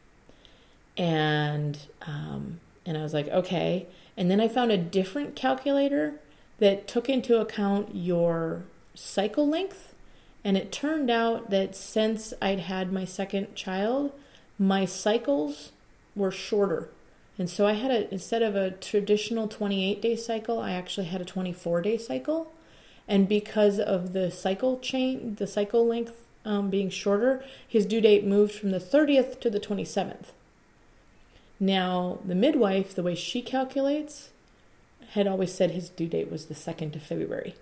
And, um, and I was like, okay. And then I found a different calculator that took into account your cycle length. And it turned out that since I'd had my second child, my cycles were shorter. And so I had a, instead of a traditional twenty-eight day cycle, I actually had a twenty-four day cycle. And because of the cycle chain, the cycle length um, being shorter, his due date moved from the thirtieth to the twenty-seventh. Now, the midwife, the way she calculates, had always said his due date was the second of February.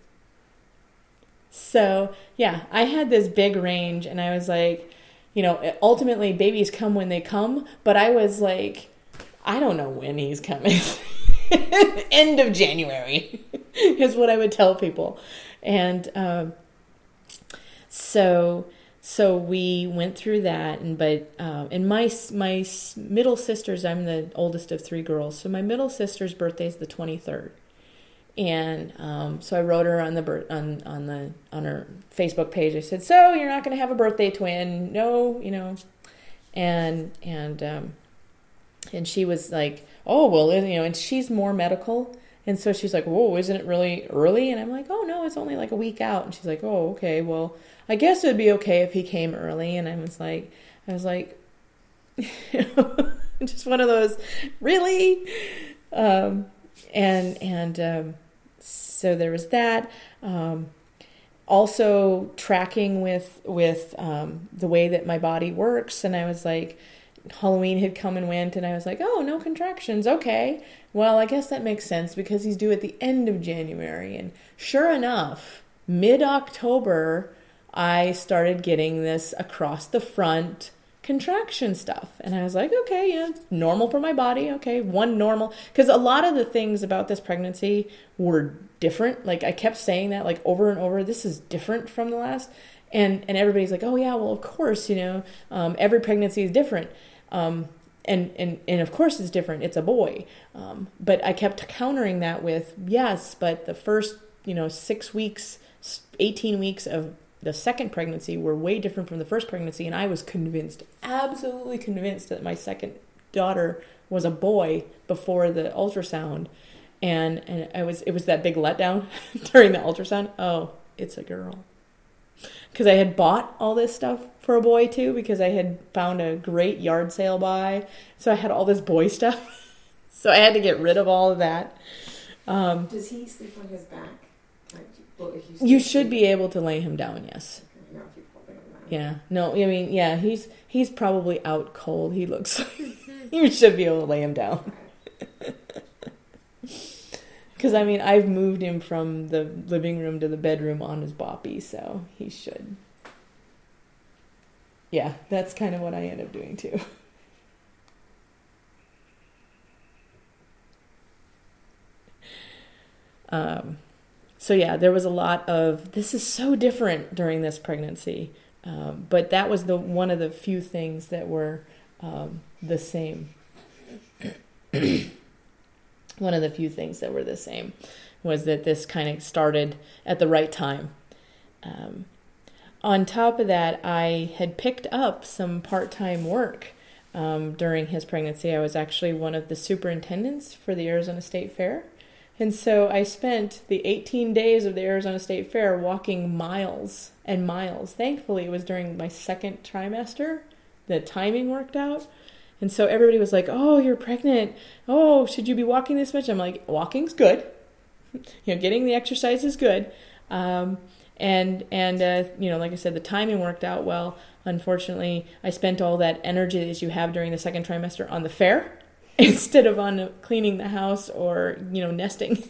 So, yeah, I had this big range, and I was like, you know, ultimately babies come when they come, but I was like, I don't know when he's coming. End of January is what I would tell people. And um, so so we went through that. And but um, and my my middle sisters, I'm the oldest of three girls. So my middle sister's birthday is the twenty-third. And um, so I wrote her on the bir- on on the on her Facebook page. I said, "So you're not going to have a birthday twin? No, you know." And and um, and she was like, "Oh well, you know." And she's more medical, and so she's like, "Whoa, isn't it really early?" And I'm like, "Oh no, it's only like a week out." And she's like, "Oh, okay. Well, I guess it would be okay if he came early." And I was like, I was like, just one of those, really. Um, and and um, so there was that. Um, also tracking with with um, the way that my body works, and I was like, Halloween had come and went, and I was like, oh, no contractions, okay. Well, I guess that makes sense because he's due at the end of January, and sure enough, mid-October, I started getting this across the front contraction stuff. And I was like, okay, yeah, normal for my body. Okay, one normal. Because a lot of the things about this pregnancy were different. Like I kept saying that like over and over, this is different from the last. And and everybody's like, oh yeah, well, of course, you know, um, every pregnancy is different. Um, and, and, and of course it's different. It's a boy. Um, but I kept countering that with, yes, but the first, you know, six weeks, eighteen weeks of the second pregnancy were way different from the first pregnancy. And I was convinced, absolutely convinced that my second daughter was a boy before the ultrasound. And, and I was, it was that big letdown during the ultrasound. Oh, it's a girl. Because I had bought all this stuff for a boy too, because I had found a great yard sale buy. So I had all this boy stuff. So I had to get rid of all of that. Um, Does he sleep on his back? You should be able to lay him down, yes. Yeah. No, I mean, yeah, he's he's probably out cold. He looks like you should be able to lay him down. Because, I mean, I've moved him from the living room to the bedroom on his boppy, so he should. Yeah, that's kind of what I end up doing, too. Um... So yeah, there was a lot of, this is so different during this pregnancy. Um, but that was the one of the few things that were um, the same. One of the few things that were the same was that this kind of started at the right time. Um, on top of that, I had picked up some part-time work um, during his pregnancy. I was actually one of the superintendents for the Arizona State Fair. And so I spent the eighteen days of the Arizona State Fair walking miles and miles. Thankfully, it was during my second trimester. The timing worked out. And so everybody was like, oh, you're pregnant. Oh, should you be walking this much? I'm like, walking's good. You know, getting the exercise is good. Um, and, and uh, you know, like I said, the timing worked out well. Unfortunately, I spent all that energy that you have during the second trimester on the fair, instead of on cleaning the house or, you know, nesting.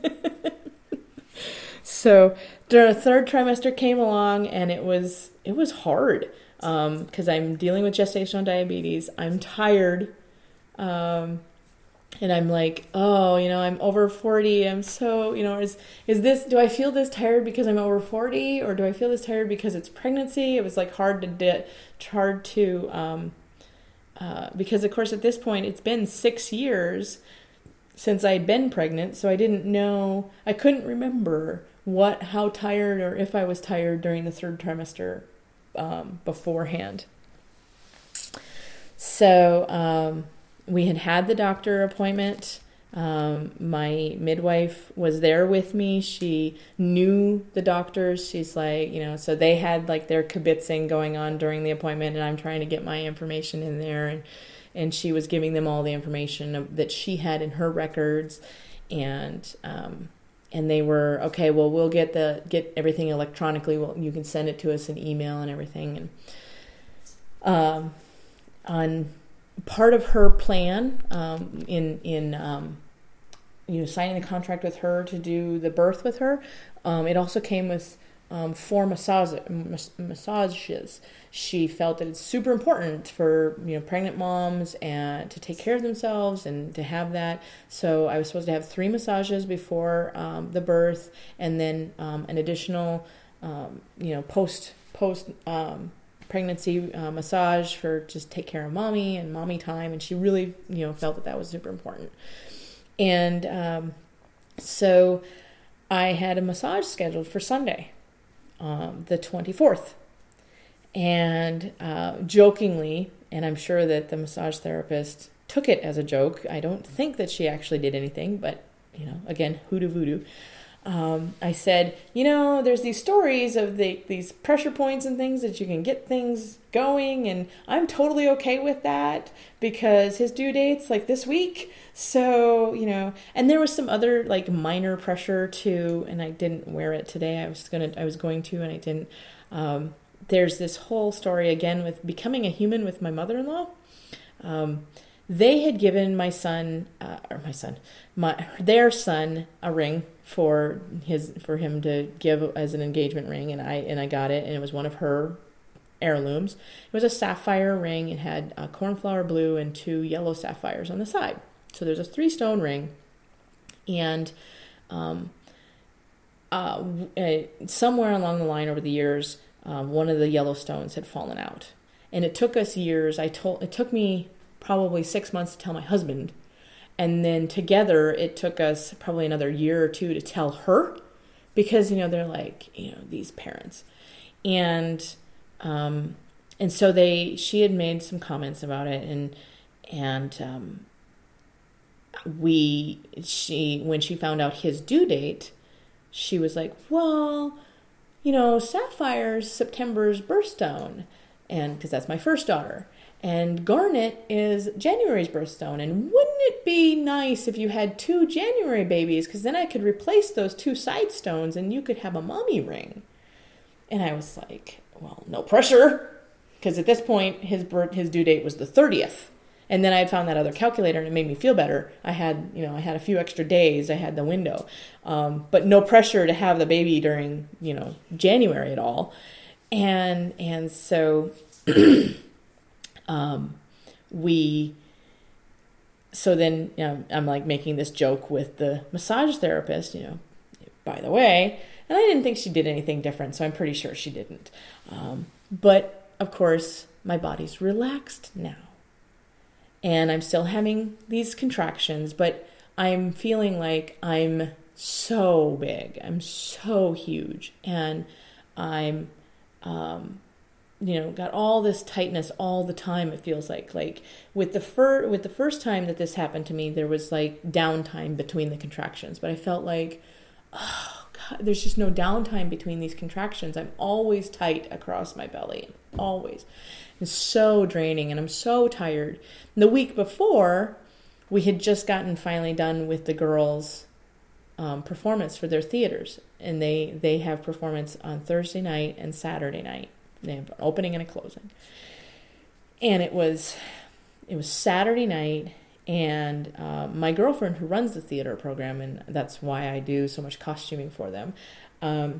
So the third trimester came along, and it was it was hard because um, I'm dealing with gestational diabetes. I'm tired, um, and I'm like, oh, you know, I'm over forty. I'm so, you know, is is this? Do I feel this tired because I'm over forty, or do I feel this tired because it's pregnancy? It was like hard to di- hard to. Um, Uh, because, of course, at this point, it's been six years since I'd been pregnant, so I didn't know, I couldn't remember what, how tired or if I was tired during the third trimester um, beforehand. So um, we had had the doctor appointment. Um, my midwife was there with me. She knew the doctors. She's like, you know, so they had like their kibitzing going on during the appointment, and I'm trying to get my information in there, and, and she was giving them all the information that she had in her records, and, um, and they were, okay, well, we'll get the, get everything electronically. Well, you can send it to us in email and everything. And, um, on part of her plan, um, in, in, um, you know, signing the contract with her to do the birth with her. Um, it also came with um, for massage, mas- massages. She felt that it's super important for, you know, pregnant moms and to take care of themselves and to have that. So I was supposed to have three massages before um, the birth, and then um, an additional, um, you know, post post um, pregnancy uh, massage for just take care of mommy and mommy time. And she really, you know, felt that that was super important. And um, so I had a massage scheduled for Sunday, um, the twenty-fourth. And uh, jokingly, and I'm sure that the massage therapist took it as a joke. I don't think that she actually did anything, but, you know, again, hoodoo voodoo. Um, I said, you know, there's these stories of the, these pressure points and things that you can get things going, and I'm totally okay with that because his due date's like this week. So, you know, and there was some other like minor pressure too, and I didn't wear it today. I was gonna, I was going to, and I didn't. Um, there's this whole story again with becoming a human with my mother-in-law. Um, they had given my son, uh, or my son, my their son a ring for his for him to give as an engagement ring, and I and I got it, and it was one of her heirlooms. It was a sapphire ring. It had a cornflower blue and two yellow sapphires on the side. So there's a three stone ring, and um, uh, somewhere along the line over the years, um, one of the yellow stones had fallen out, and it took us years. I told it took me probably six months to tell my husband. And then together, it took us probably another year or two to tell her, because, you know, they're like, you know, these parents. And, um, and so they, she had made some comments about it, and, and, um, we, she, when she found out his due date, she was like, well, you know, Sapphire's September's birthstone, and, because that's my first daughter. And Garnet is January's birthstone. And wouldn't it be nice if you had two January babies? Because then I could replace those two side stones and you could have a mommy ring. And I was like, well, no pressure. Because at this point, his birth, his due date was the thirtieth. And then I had found that other calculator and it made me feel better. I had, you know, I had a few extra days. I had the window. Um, but no pressure to have the baby during, you know, January at all. And, and so... Um, we, so then, you know, I'm like making this joke with the massage therapist, you know, by the way, and I didn't think she did anything different, so I'm pretty sure she didn't. Um, but of course, my body's relaxed now, and I'm still having these contractions, but I'm feeling like I'm so big, I'm so huge, and I'm, um, you know, got all this tightness all the time. It feels like, like with the fir- with the first time that this happened to me, there was like downtime between the contractions, but I felt like, oh God, there's just no downtime between these contractions. I'm always tight across my belly, always. It's so draining, and I'm so tired. The week before, we had just gotten finally done with the girls' um, performance for their theaters, and they they have performance on Thursday night and Saturday night. They have an opening and a closing. And it was it was Saturday night, and uh, my girlfriend who runs the theater program, and that's why I do so much costuming for them, um,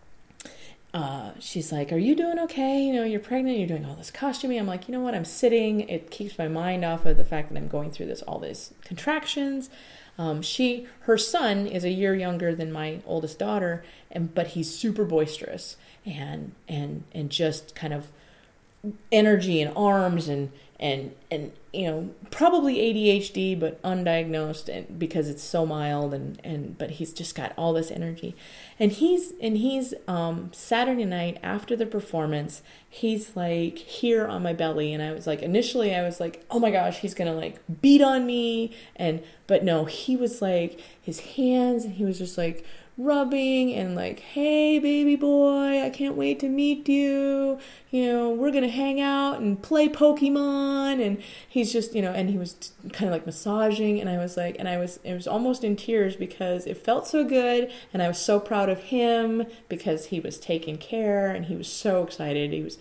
uh, she's like, are you doing okay? You know, you're pregnant, you're doing all this costuming. I'm like, you know what, I'm sitting. It keeps my mind off of the fact that I'm going through this, all these contractions. Um, she, her son is a year younger than my oldest daughter, and but he's super boisterous and and and just kind of energy and arms and and and you know, probably A D H D but undiagnosed, and because it's so mild, and and but he's just got all this energy, and he's and he's um Saturday night after the performance, he's like here on my belly, and I was like, initially I was like, oh my gosh, he's gonna like beat on me, and but no, he was like his hands, and he was just like rubbing and like, hey baby boy, I can't wait to meet you, you know, we're gonna hang out and play Pokemon, and he's just, you know, and he was kind of like massaging, and I was like, and I was it was almost in tears because it felt so good, and I was so proud of him because he was taking care, and he was so excited. He was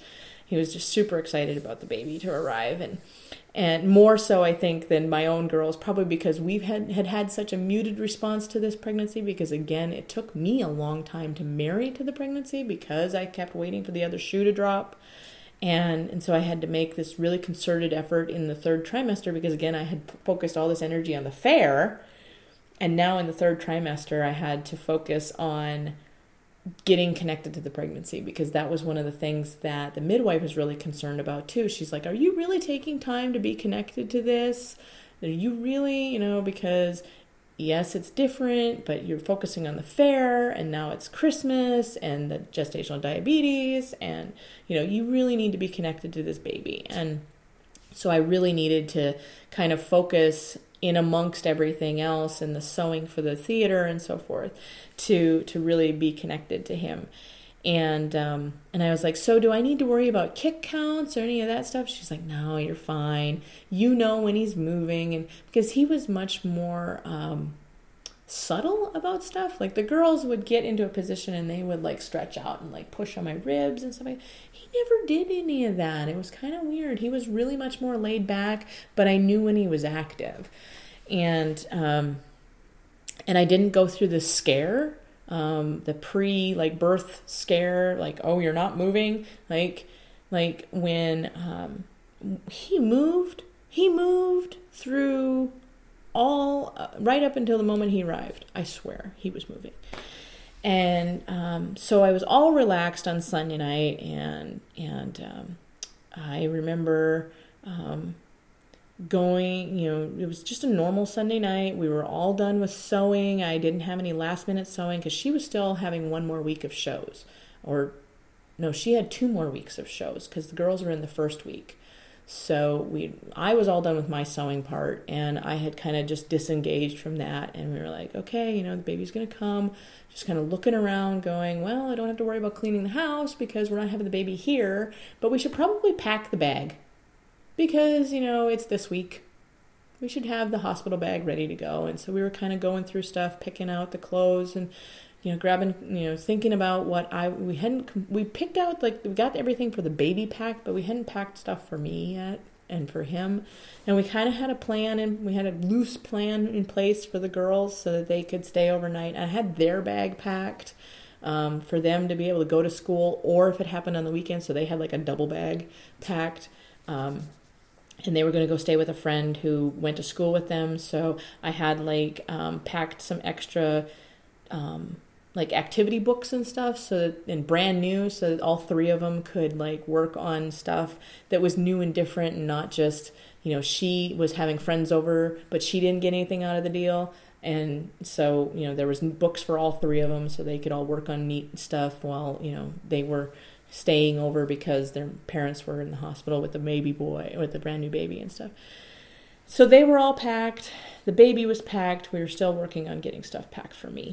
he was just super excited about the baby to arrive. And and more so, I think, than my own girls, probably because we've had, had had such a muted response to this pregnancy, because, again, it took me a long time to marry to the pregnancy because I kept waiting for the other shoe to drop. And and so I had to make this really concerted effort in the third trimester because, again, I had focused all this energy on the fair. And now in the third trimester, I had to focus on getting connected to the pregnancy, because that was one of the things that the midwife was really concerned about too. She's like, are you really taking time to be connected to this? Are you really, you know, because yes, it's different, but you're focusing on the fair, and now it's Christmas and the gestational diabetes, and, you know, you really need to be connected to this baby. And so I really needed to kind of focus in amongst everything else and the sewing for the theater and so forth to to really be connected to him. And um, and I was like, so do I need to worry about kick counts or any of that stuff? She's like, no, you're fine. You know when he's moving. And because he was much more um, subtle about stuff. Like the girls would get into a position and they would like stretch out and like push on my ribs and stuff like that. He never did any of that. It was kind of weird. He was really much more laid back, but I knew when he was active. And um, and I didn't go through the scare, um, the pre like birth scare, like, oh, you're not moving. Like, like when um, he moved, he moved through all, uh, right up until the moment he arrived. I swear he was moving. And um, so I was all relaxed on Sunday night, and and um, I remember um, going, you know, it was just a normal Sunday night. We were all done with sewing. I didn't have any last minute sewing because she was still having one more week of shows. Or, no, she had two more weeks of shows because the girls were in the first week. So we, I was all done with my sewing part, and I had kind of just disengaged from that. And we were like, okay, you know, the baby's going to come. Just kind of looking around going, well, I don't have to worry about cleaning the house because we're not having the baby here, but we should probably pack the bag because, you know, it's this week. We should have the hospital bag ready to go. And so we were kind of going through stuff, picking out the clothes and, you know, grabbing, you know, thinking about what I, we hadn't, we picked out, like, we got everything for the baby pack, but we hadn't packed stuff for me yet and for him. And we kind of had a plan, and we had a loose plan in place for the girls so that they could stay overnight. I had their bag packed um, for them to be able to go to school, or if it happened on the weekend, so they had like a double bag packed. Um, and they were going to go stay with a friend who went to school with them. So I had like um, packed some extra um, like activity books and stuff, so that, and brand new, so that all three of them could like work on stuff that was new and different, and not just, you know, she was having friends over, but she didn't get anything out of the deal. And so, you know, there was books for all three of them, so they could all work on neat stuff while, you know, they were staying over because their parents were in the hospital with the baby boy, with the brand new baby and stuff. So they were all packed. The baby was packed. We were still working on getting stuff packed for me.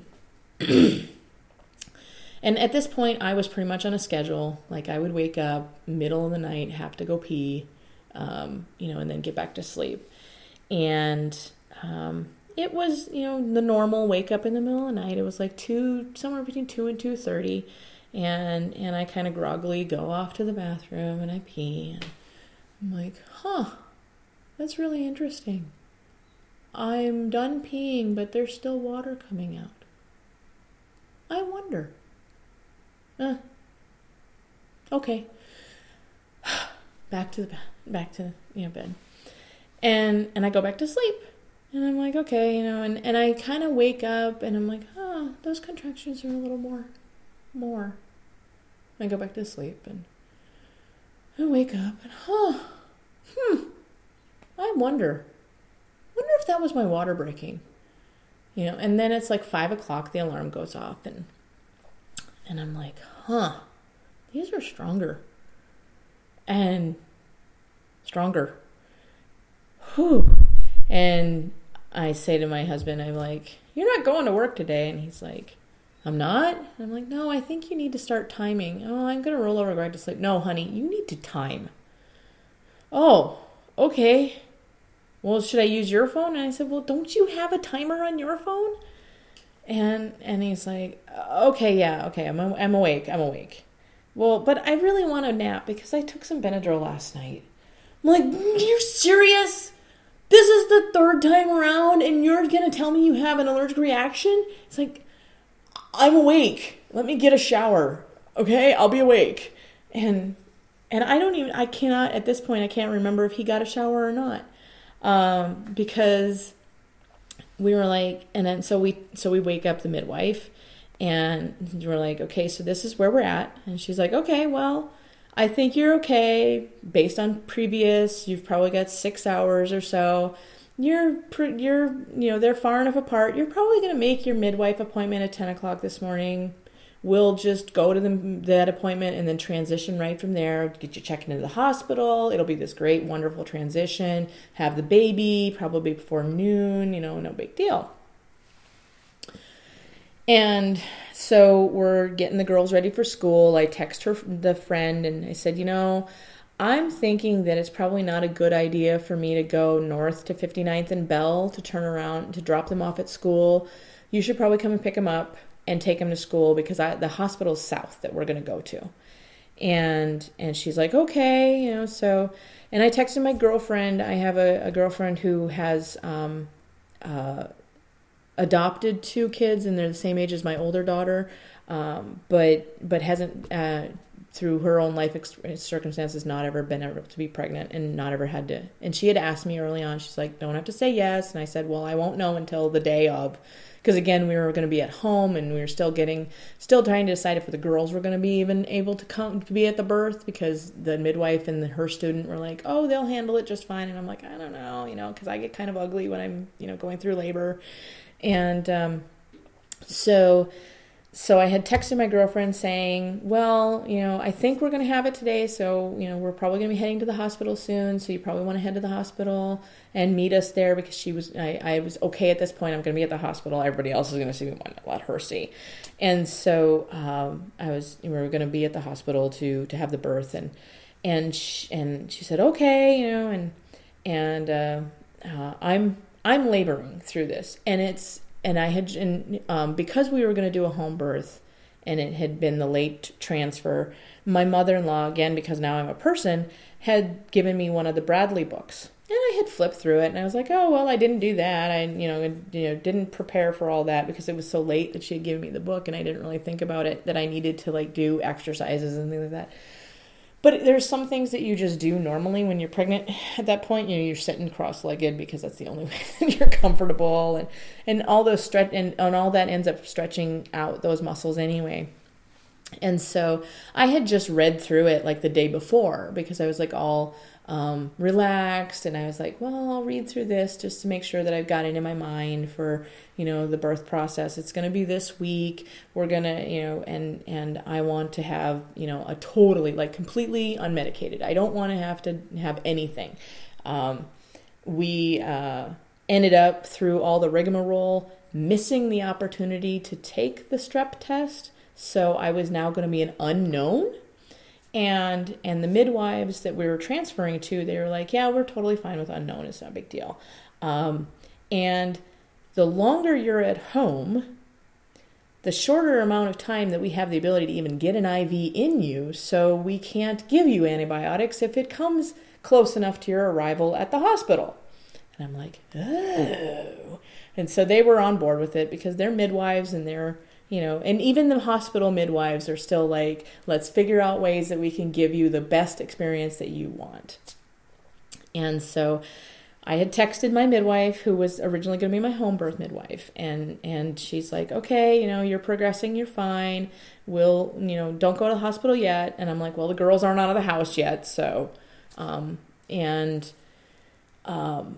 And at this point, I was pretty much on a schedule. Like, I would wake up middle of the night, have to go pee, um, you know, and then get back to sleep. And um, it was, you know, the normal wake up in the middle of the night. It was like two, somewhere between two and two thirty, and and I kind of groggily go off to the bathroom and I pee. And I'm like, huh, that's really interesting. I'm done peeing, but there's still water coming out. I wonder. Uh, okay. Back to the bed, back to, you know, bed. And and I go back to sleep. And I'm like, okay, you know, and, and I kind of wake up and I'm like, oh, those contractions are a little more, more. I go back to sleep and I wake up and, huh, hmm, I wonder, wonder if that was my water breaking. You know, and then it's like five o'clock, the alarm goes off, and and I'm like, huh, these are stronger. And stronger. Whew. And I say to my husband, I'm like, you're not going to work today. And he's like, I'm not? And I'm like, no, I think you need to start timing. Oh, I'm going to roll over and go back to sleep. No, honey, you need to time. Oh, okay. Well, should I use your phone? And I said, well, don't you have a timer on your phone? And and he's like, okay, yeah, okay, I'm I'm awake, I'm awake. well, but I really want a nap because I took some Benadryl last night. I'm like, are you serious? This is the third time around and you're going to tell me you have an allergic reaction? It's like, I'm awake. Let me get a shower. Okay, I'll be awake. And and I don't even, I cannot, at this point, I can't remember if he got a shower or not. Um, because we were like, and then so we, so we wake up the midwife and we're like, okay, so this is where we're at. And she's like, okay, well, I think you're okay. Based on previous, you've probably got six hours or so. You're, you're, you know, they're far enough apart. You're probably going to make your midwife appointment at ten o'clock this morning. We'll just go to the, that appointment and then transition right from there. Get you checked into the hospital. It'll be this great, wonderful transition. Have the baby probably before noon, you know, no big deal. And so we're getting the girls ready for school. I text her, the friend, and I said, you know, I'm thinking that it's probably not a good idea for me to go north to fifty-ninth and Bell to turn around, to drop them off at school. You should probably come and pick them up and take them to school because I, the hospital's south that we're going to go to. And and she's like, okay, you know, so, and I texted my girlfriend. I have a, a girlfriend who has um, uh, adopted two kids, and they're the same age as my older daughter, um, but but hasn't, uh, through her own life ex- circumstances, not ever been able to be pregnant and not ever had to. And she had asked me early on, she's like, don't have to say yes. And I said, well, I won't know until the day of. Because again, we were going to be at home and we were still getting, still trying to decide if the girls were going to be even able to come to be at the birth, because the midwife and the, her student were like, oh, they'll handle it just fine. And I'm like, I don't know, you know, because I get kind of ugly when I'm, you know, going through labor. And um, so, so I had texted my girlfriend saying, well, you know, I think we're going to have it today. So, you know, we're probably going to be heading to the hospital soon. So you probably want to head to the hospital and meet us there, because she was, I, I was okay at this point. I'm going to be at the hospital. Everybody else is going to see me. Why not let her see? And so um, I was, we were going to be at the hospital to, to have the birth. And, and, she, and she said, okay, you know, and, and uh, uh, I'm, I'm laboring through this. And it's, and I had, and, um, because we were going to do a home birth and it had been the late transfer, my mother-in-law, again, because now I'm a person, had given me one of the Bradley books. And I had flipped through it and I was like, oh, well, I didn't do that. I, you know, you know, didn't prepare for all that because it was so late that she had given me the book and I didn't really think about it, that I needed to like do exercises and things like that. But there's some things that you just do normally when you're pregnant at that point. You know, you're sitting cross-legged because that's the only way that you're comfortable, and, and all those stretch and, and all that ends up stretching out those muscles anyway. And so I had just read through it like the day before because I was like all um, relaxed, and I was like, well, I'll read through this just to make sure that I've got it in my mind for, you know, the birth process. It's going to be this week. We're going to, you know, and, and I want to have, you know, a totally, like completely unmedicated. I don't want to have to have anything. Um, we uh, ended up through all the rigmarole missing the opportunity to take the strep test. So I was now going to be an unknown. And and the midwives that we were transferring to, they were like, yeah, we're totally fine with unknown. It's not a big deal. Um, and the longer you're at home, the shorter amount of time that we have the ability to even get an I V in you. So we can't give you antibiotics if it comes close enough to your arrival at the hospital. And I'm like, oh. And so they were on board with it because they're midwives and they're, you know, and even the hospital midwives are still like, let's figure out ways that we can give you the best experience that you want. And so I had texted my midwife, who was originally going to be my home birth midwife. And, and she's like, okay, you know, you're progressing. You're fine. We'll, you know, don't go to the hospital yet. And I'm like, well, the girls aren't out of the house yet. So, um, and, um,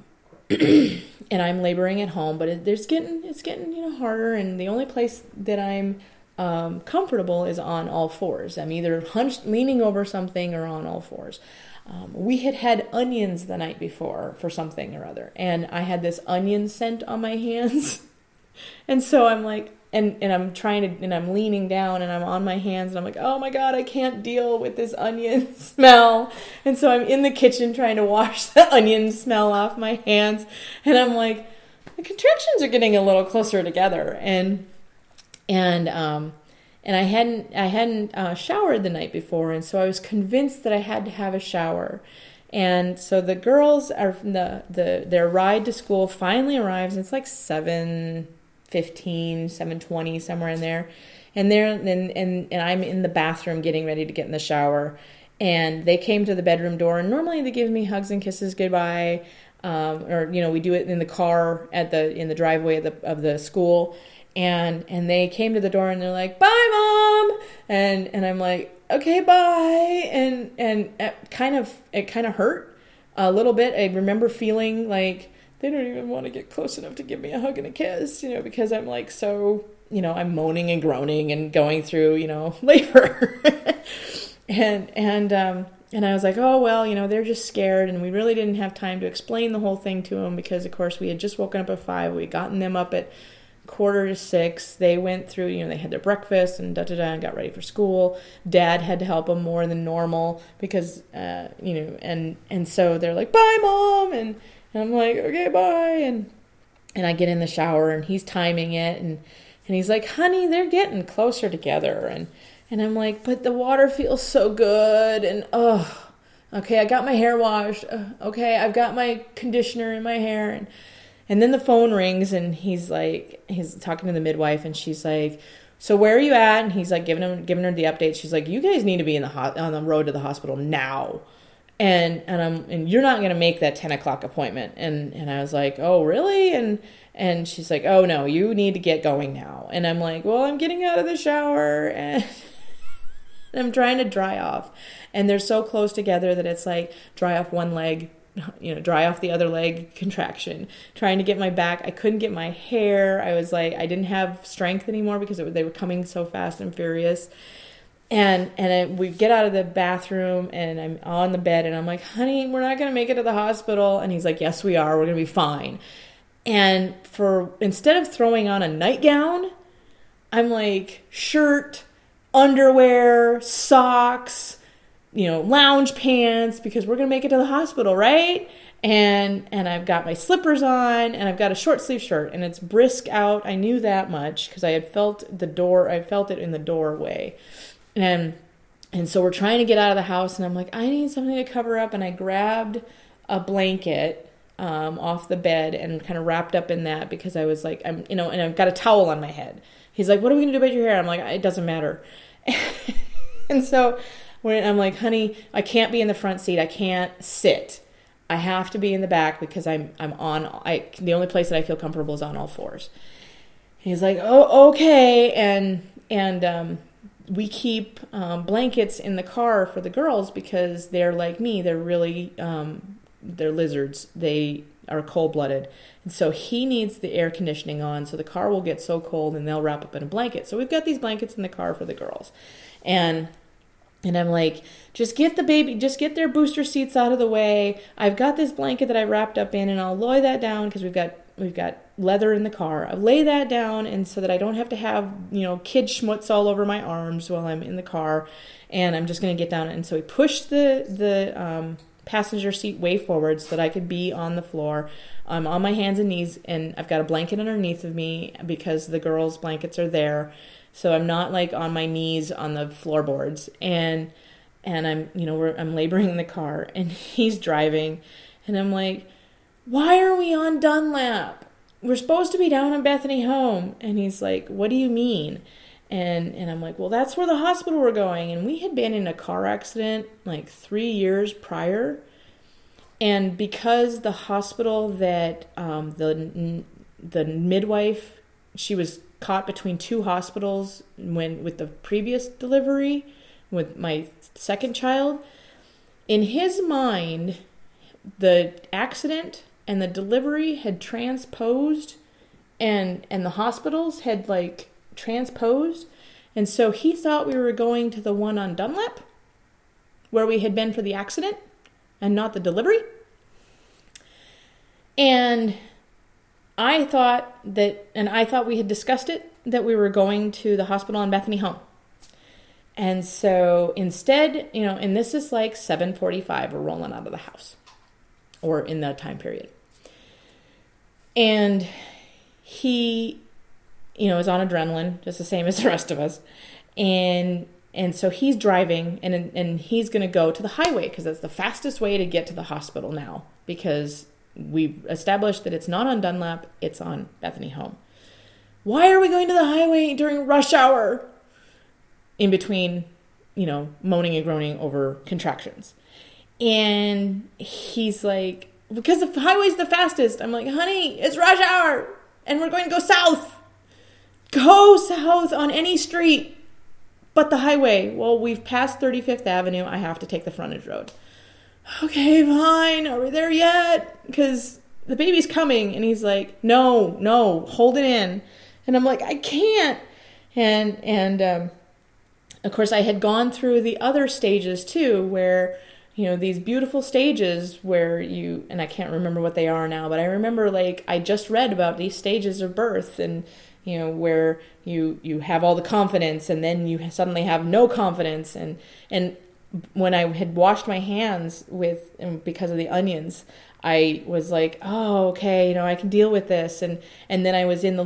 and I'm laboring at home, but it, there's getting, it's getting, you know, harder. And the only place that I'm um, comfortable is on all fours. I'm either hunched, leaning over something, or on all fours. Um, we had had onions the night before for something or other, and I had this onion scent on my hands. And so I'm like, and, and I'm trying to, and I'm leaning down and I'm on my hands and I'm like, oh my God, I can't deal with this onion smell. And so I'm in the kitchen trying to wash the onion smell off my hands. And I'm like, the contractions are getting a little closer together. And, and, um, and I hadn't I hadn't uh, showered the night before, and so I was convinced that I had to have a shower. And so the girls are the the their ride to school finally arrives, and it's like seven fifteen, seven twenty, somewhere in there. And they're and, and and I'm in the bathroom getting ready to get in the shower, and they came to the bedroom door, and normally they give me hugs and kisses goodbye, um, or you know we do it in the car at the in the driveway of the of the school, and and they came to the door and they're like, "Bye, Mom," and and I'm like, "Okay, bye," and and it kind of it kind of hurt a little bit. I remember feeling like they don't even want to get close enough to give me a hug and a kiss, you know, because I'm like so, you know, I'm moaning and groaning and going through, you know, labor. and and um and I was like, oh well, you know, they're just scared, and we really didn't have time to explain the whole thing to them because of course we had just woken up at five. We had gotten them up at quarter to six. They went through, you know, they had their breakfast and da da da and got ready for school. Dad had to help them more than normal because uh you know, and and so they're like, "Bye, Mom," and And I'm like, "Okay, bye." And and I get in the shower, and he's timing it, and, and he's like, "Honey, they're getting closer together." And and I'm like, "But the water feels so good." And oh, okay, I got my hair washed. Uh, okay, I've got my conditioner in my hair. And and then the phone rings, and he's like, he's talking to the midwife, and she's like, "So where are you at?" And he's like giving him giving her the update. She's like, "You guys need to be in the ho- on the road to the hospital now." And and I'm and you're not gonna make that ten o'clock appointment. And and I was like, "Oh, really?" And and she's like, "Oh no, you need to get going now." And I'm like, "Well, I'm getting out of the shower and I'm trying to dry off." And they're so close together that it's like dry off one leg, you know, dry off the other leg contraction. Trying to get my back. I couldn't get my hair. I was like, I didn't have strength anymore because it, they were coming so fast and furious. And and I, we get out of the bathroom, and I'm on the bed, and I'm like, "Honey, we're not going to make it to the hospital." And he's like, "Yes, we are. We're going to be fine." And for instead of throwing on a nightgown, I'm like, shirt, underwear, socks, you know, lounge pants, because we're going to make it to the hospital, right? And and I've got my slippers on, and I've got a short sleeve shirt, and it's brisk out. I knew that much because I had felt the door. I felt it in the doorway. And and so we're trying to get out of the house, and I'm like, I need something to cover up. And I grabbed a blanket um, off the bed and kind of wrapped up in that because I was like, I'm, you know, and I've got a towel on my head. He's like, "What are we going to do about your hair?" I'm like, "It doesn't matter." And so when I'm like, "Honey, I can't be in the front seat. I can't sit. I have to be in the back because I'm I'm on. I the only place that I feel comfortable is on all fours." He's like, "Oh, okay." And and um. we keep um, blankets in the car for the girls because they're like me. They're really, um, they're lizards. They are cold-blooded. And so he needs the air conditioning on, so the car will get so cold and they'll wrap up in a blanket. So we've got these blankets in the car for the girls. And and I'm like, just get the baby, just get their booster seats out of the way. I've got this blanket that I wrapped up in, and I'll lay that down because we've got we've got leather in the car. I'll lay that down, and so that I don't have to have, you know, kid schmutz all over my arms while I'm in the car. And I'm just going to get down. And so we pushed the the um, passenger seat way forward so that I could be on the floor. I'm on my hands and knees, and I've got a blanket underneath of me because the girls' blankets are there. So I'm not like on my knees on the floorboards. And and I'm, you know, we're, I'm laboring in the car, and he's driving, and I'm like, "Why are we on Dunlap? We're supposed to be down on Bethany Home." And he's like, "What do you mean?" And and I'm like, "Well, that's where the hospital we're going." And we had been in a car accident like three years prior. And because the hospital that um, the the midwife, she was caught between two hospitals when with the previous delivery with my second child, in his mind, the accident and the delivery had transposed, and and the hospitals had like transposed, and so he thought we were going to the one on Dunlap where we had been for the accident and not the delivery. And I thought that, and I thought we had discussed it, that we were going to the hospital on Bethany Home. And so instead, you know, and this is like seven forty-five, we're rolling out of the house, or in that time period. And he you know, is on adrenaline, just the same as the rest of us. And and so he's driving, and and he's going to go to the highway because that's the fastest way to get to the hospital now, because we've established that it's not on Dunlap, it's on Bethany Home. Why are we going to the highway during rush hour? In between, you know, moaning and groaning over contractions. And he's like, because the highway's the fastest. I'm like, honey, it's rush hour, and we're going to go south. Go south on any street but the highway. Well, we've passed thirty-fifth Avenue. I have to take the frontage road. Okay, fine. Are we there yet? Because the baby's coming. And he's like, no, no, hold it in. And I'm like, I can't. And, and, um, of course, I had gone through the other stages too, where, you know, these beautiful stages where you, and I can't remember what they are now, but I remember, like, I just read about these stages of birth, and, you know, where you, you have all the confidence and then you suddenly have no confidence. And, and when I had washed my hands with, because of the onions, I was like, oh, okay, you know, I can deal with this. And, and then I was in the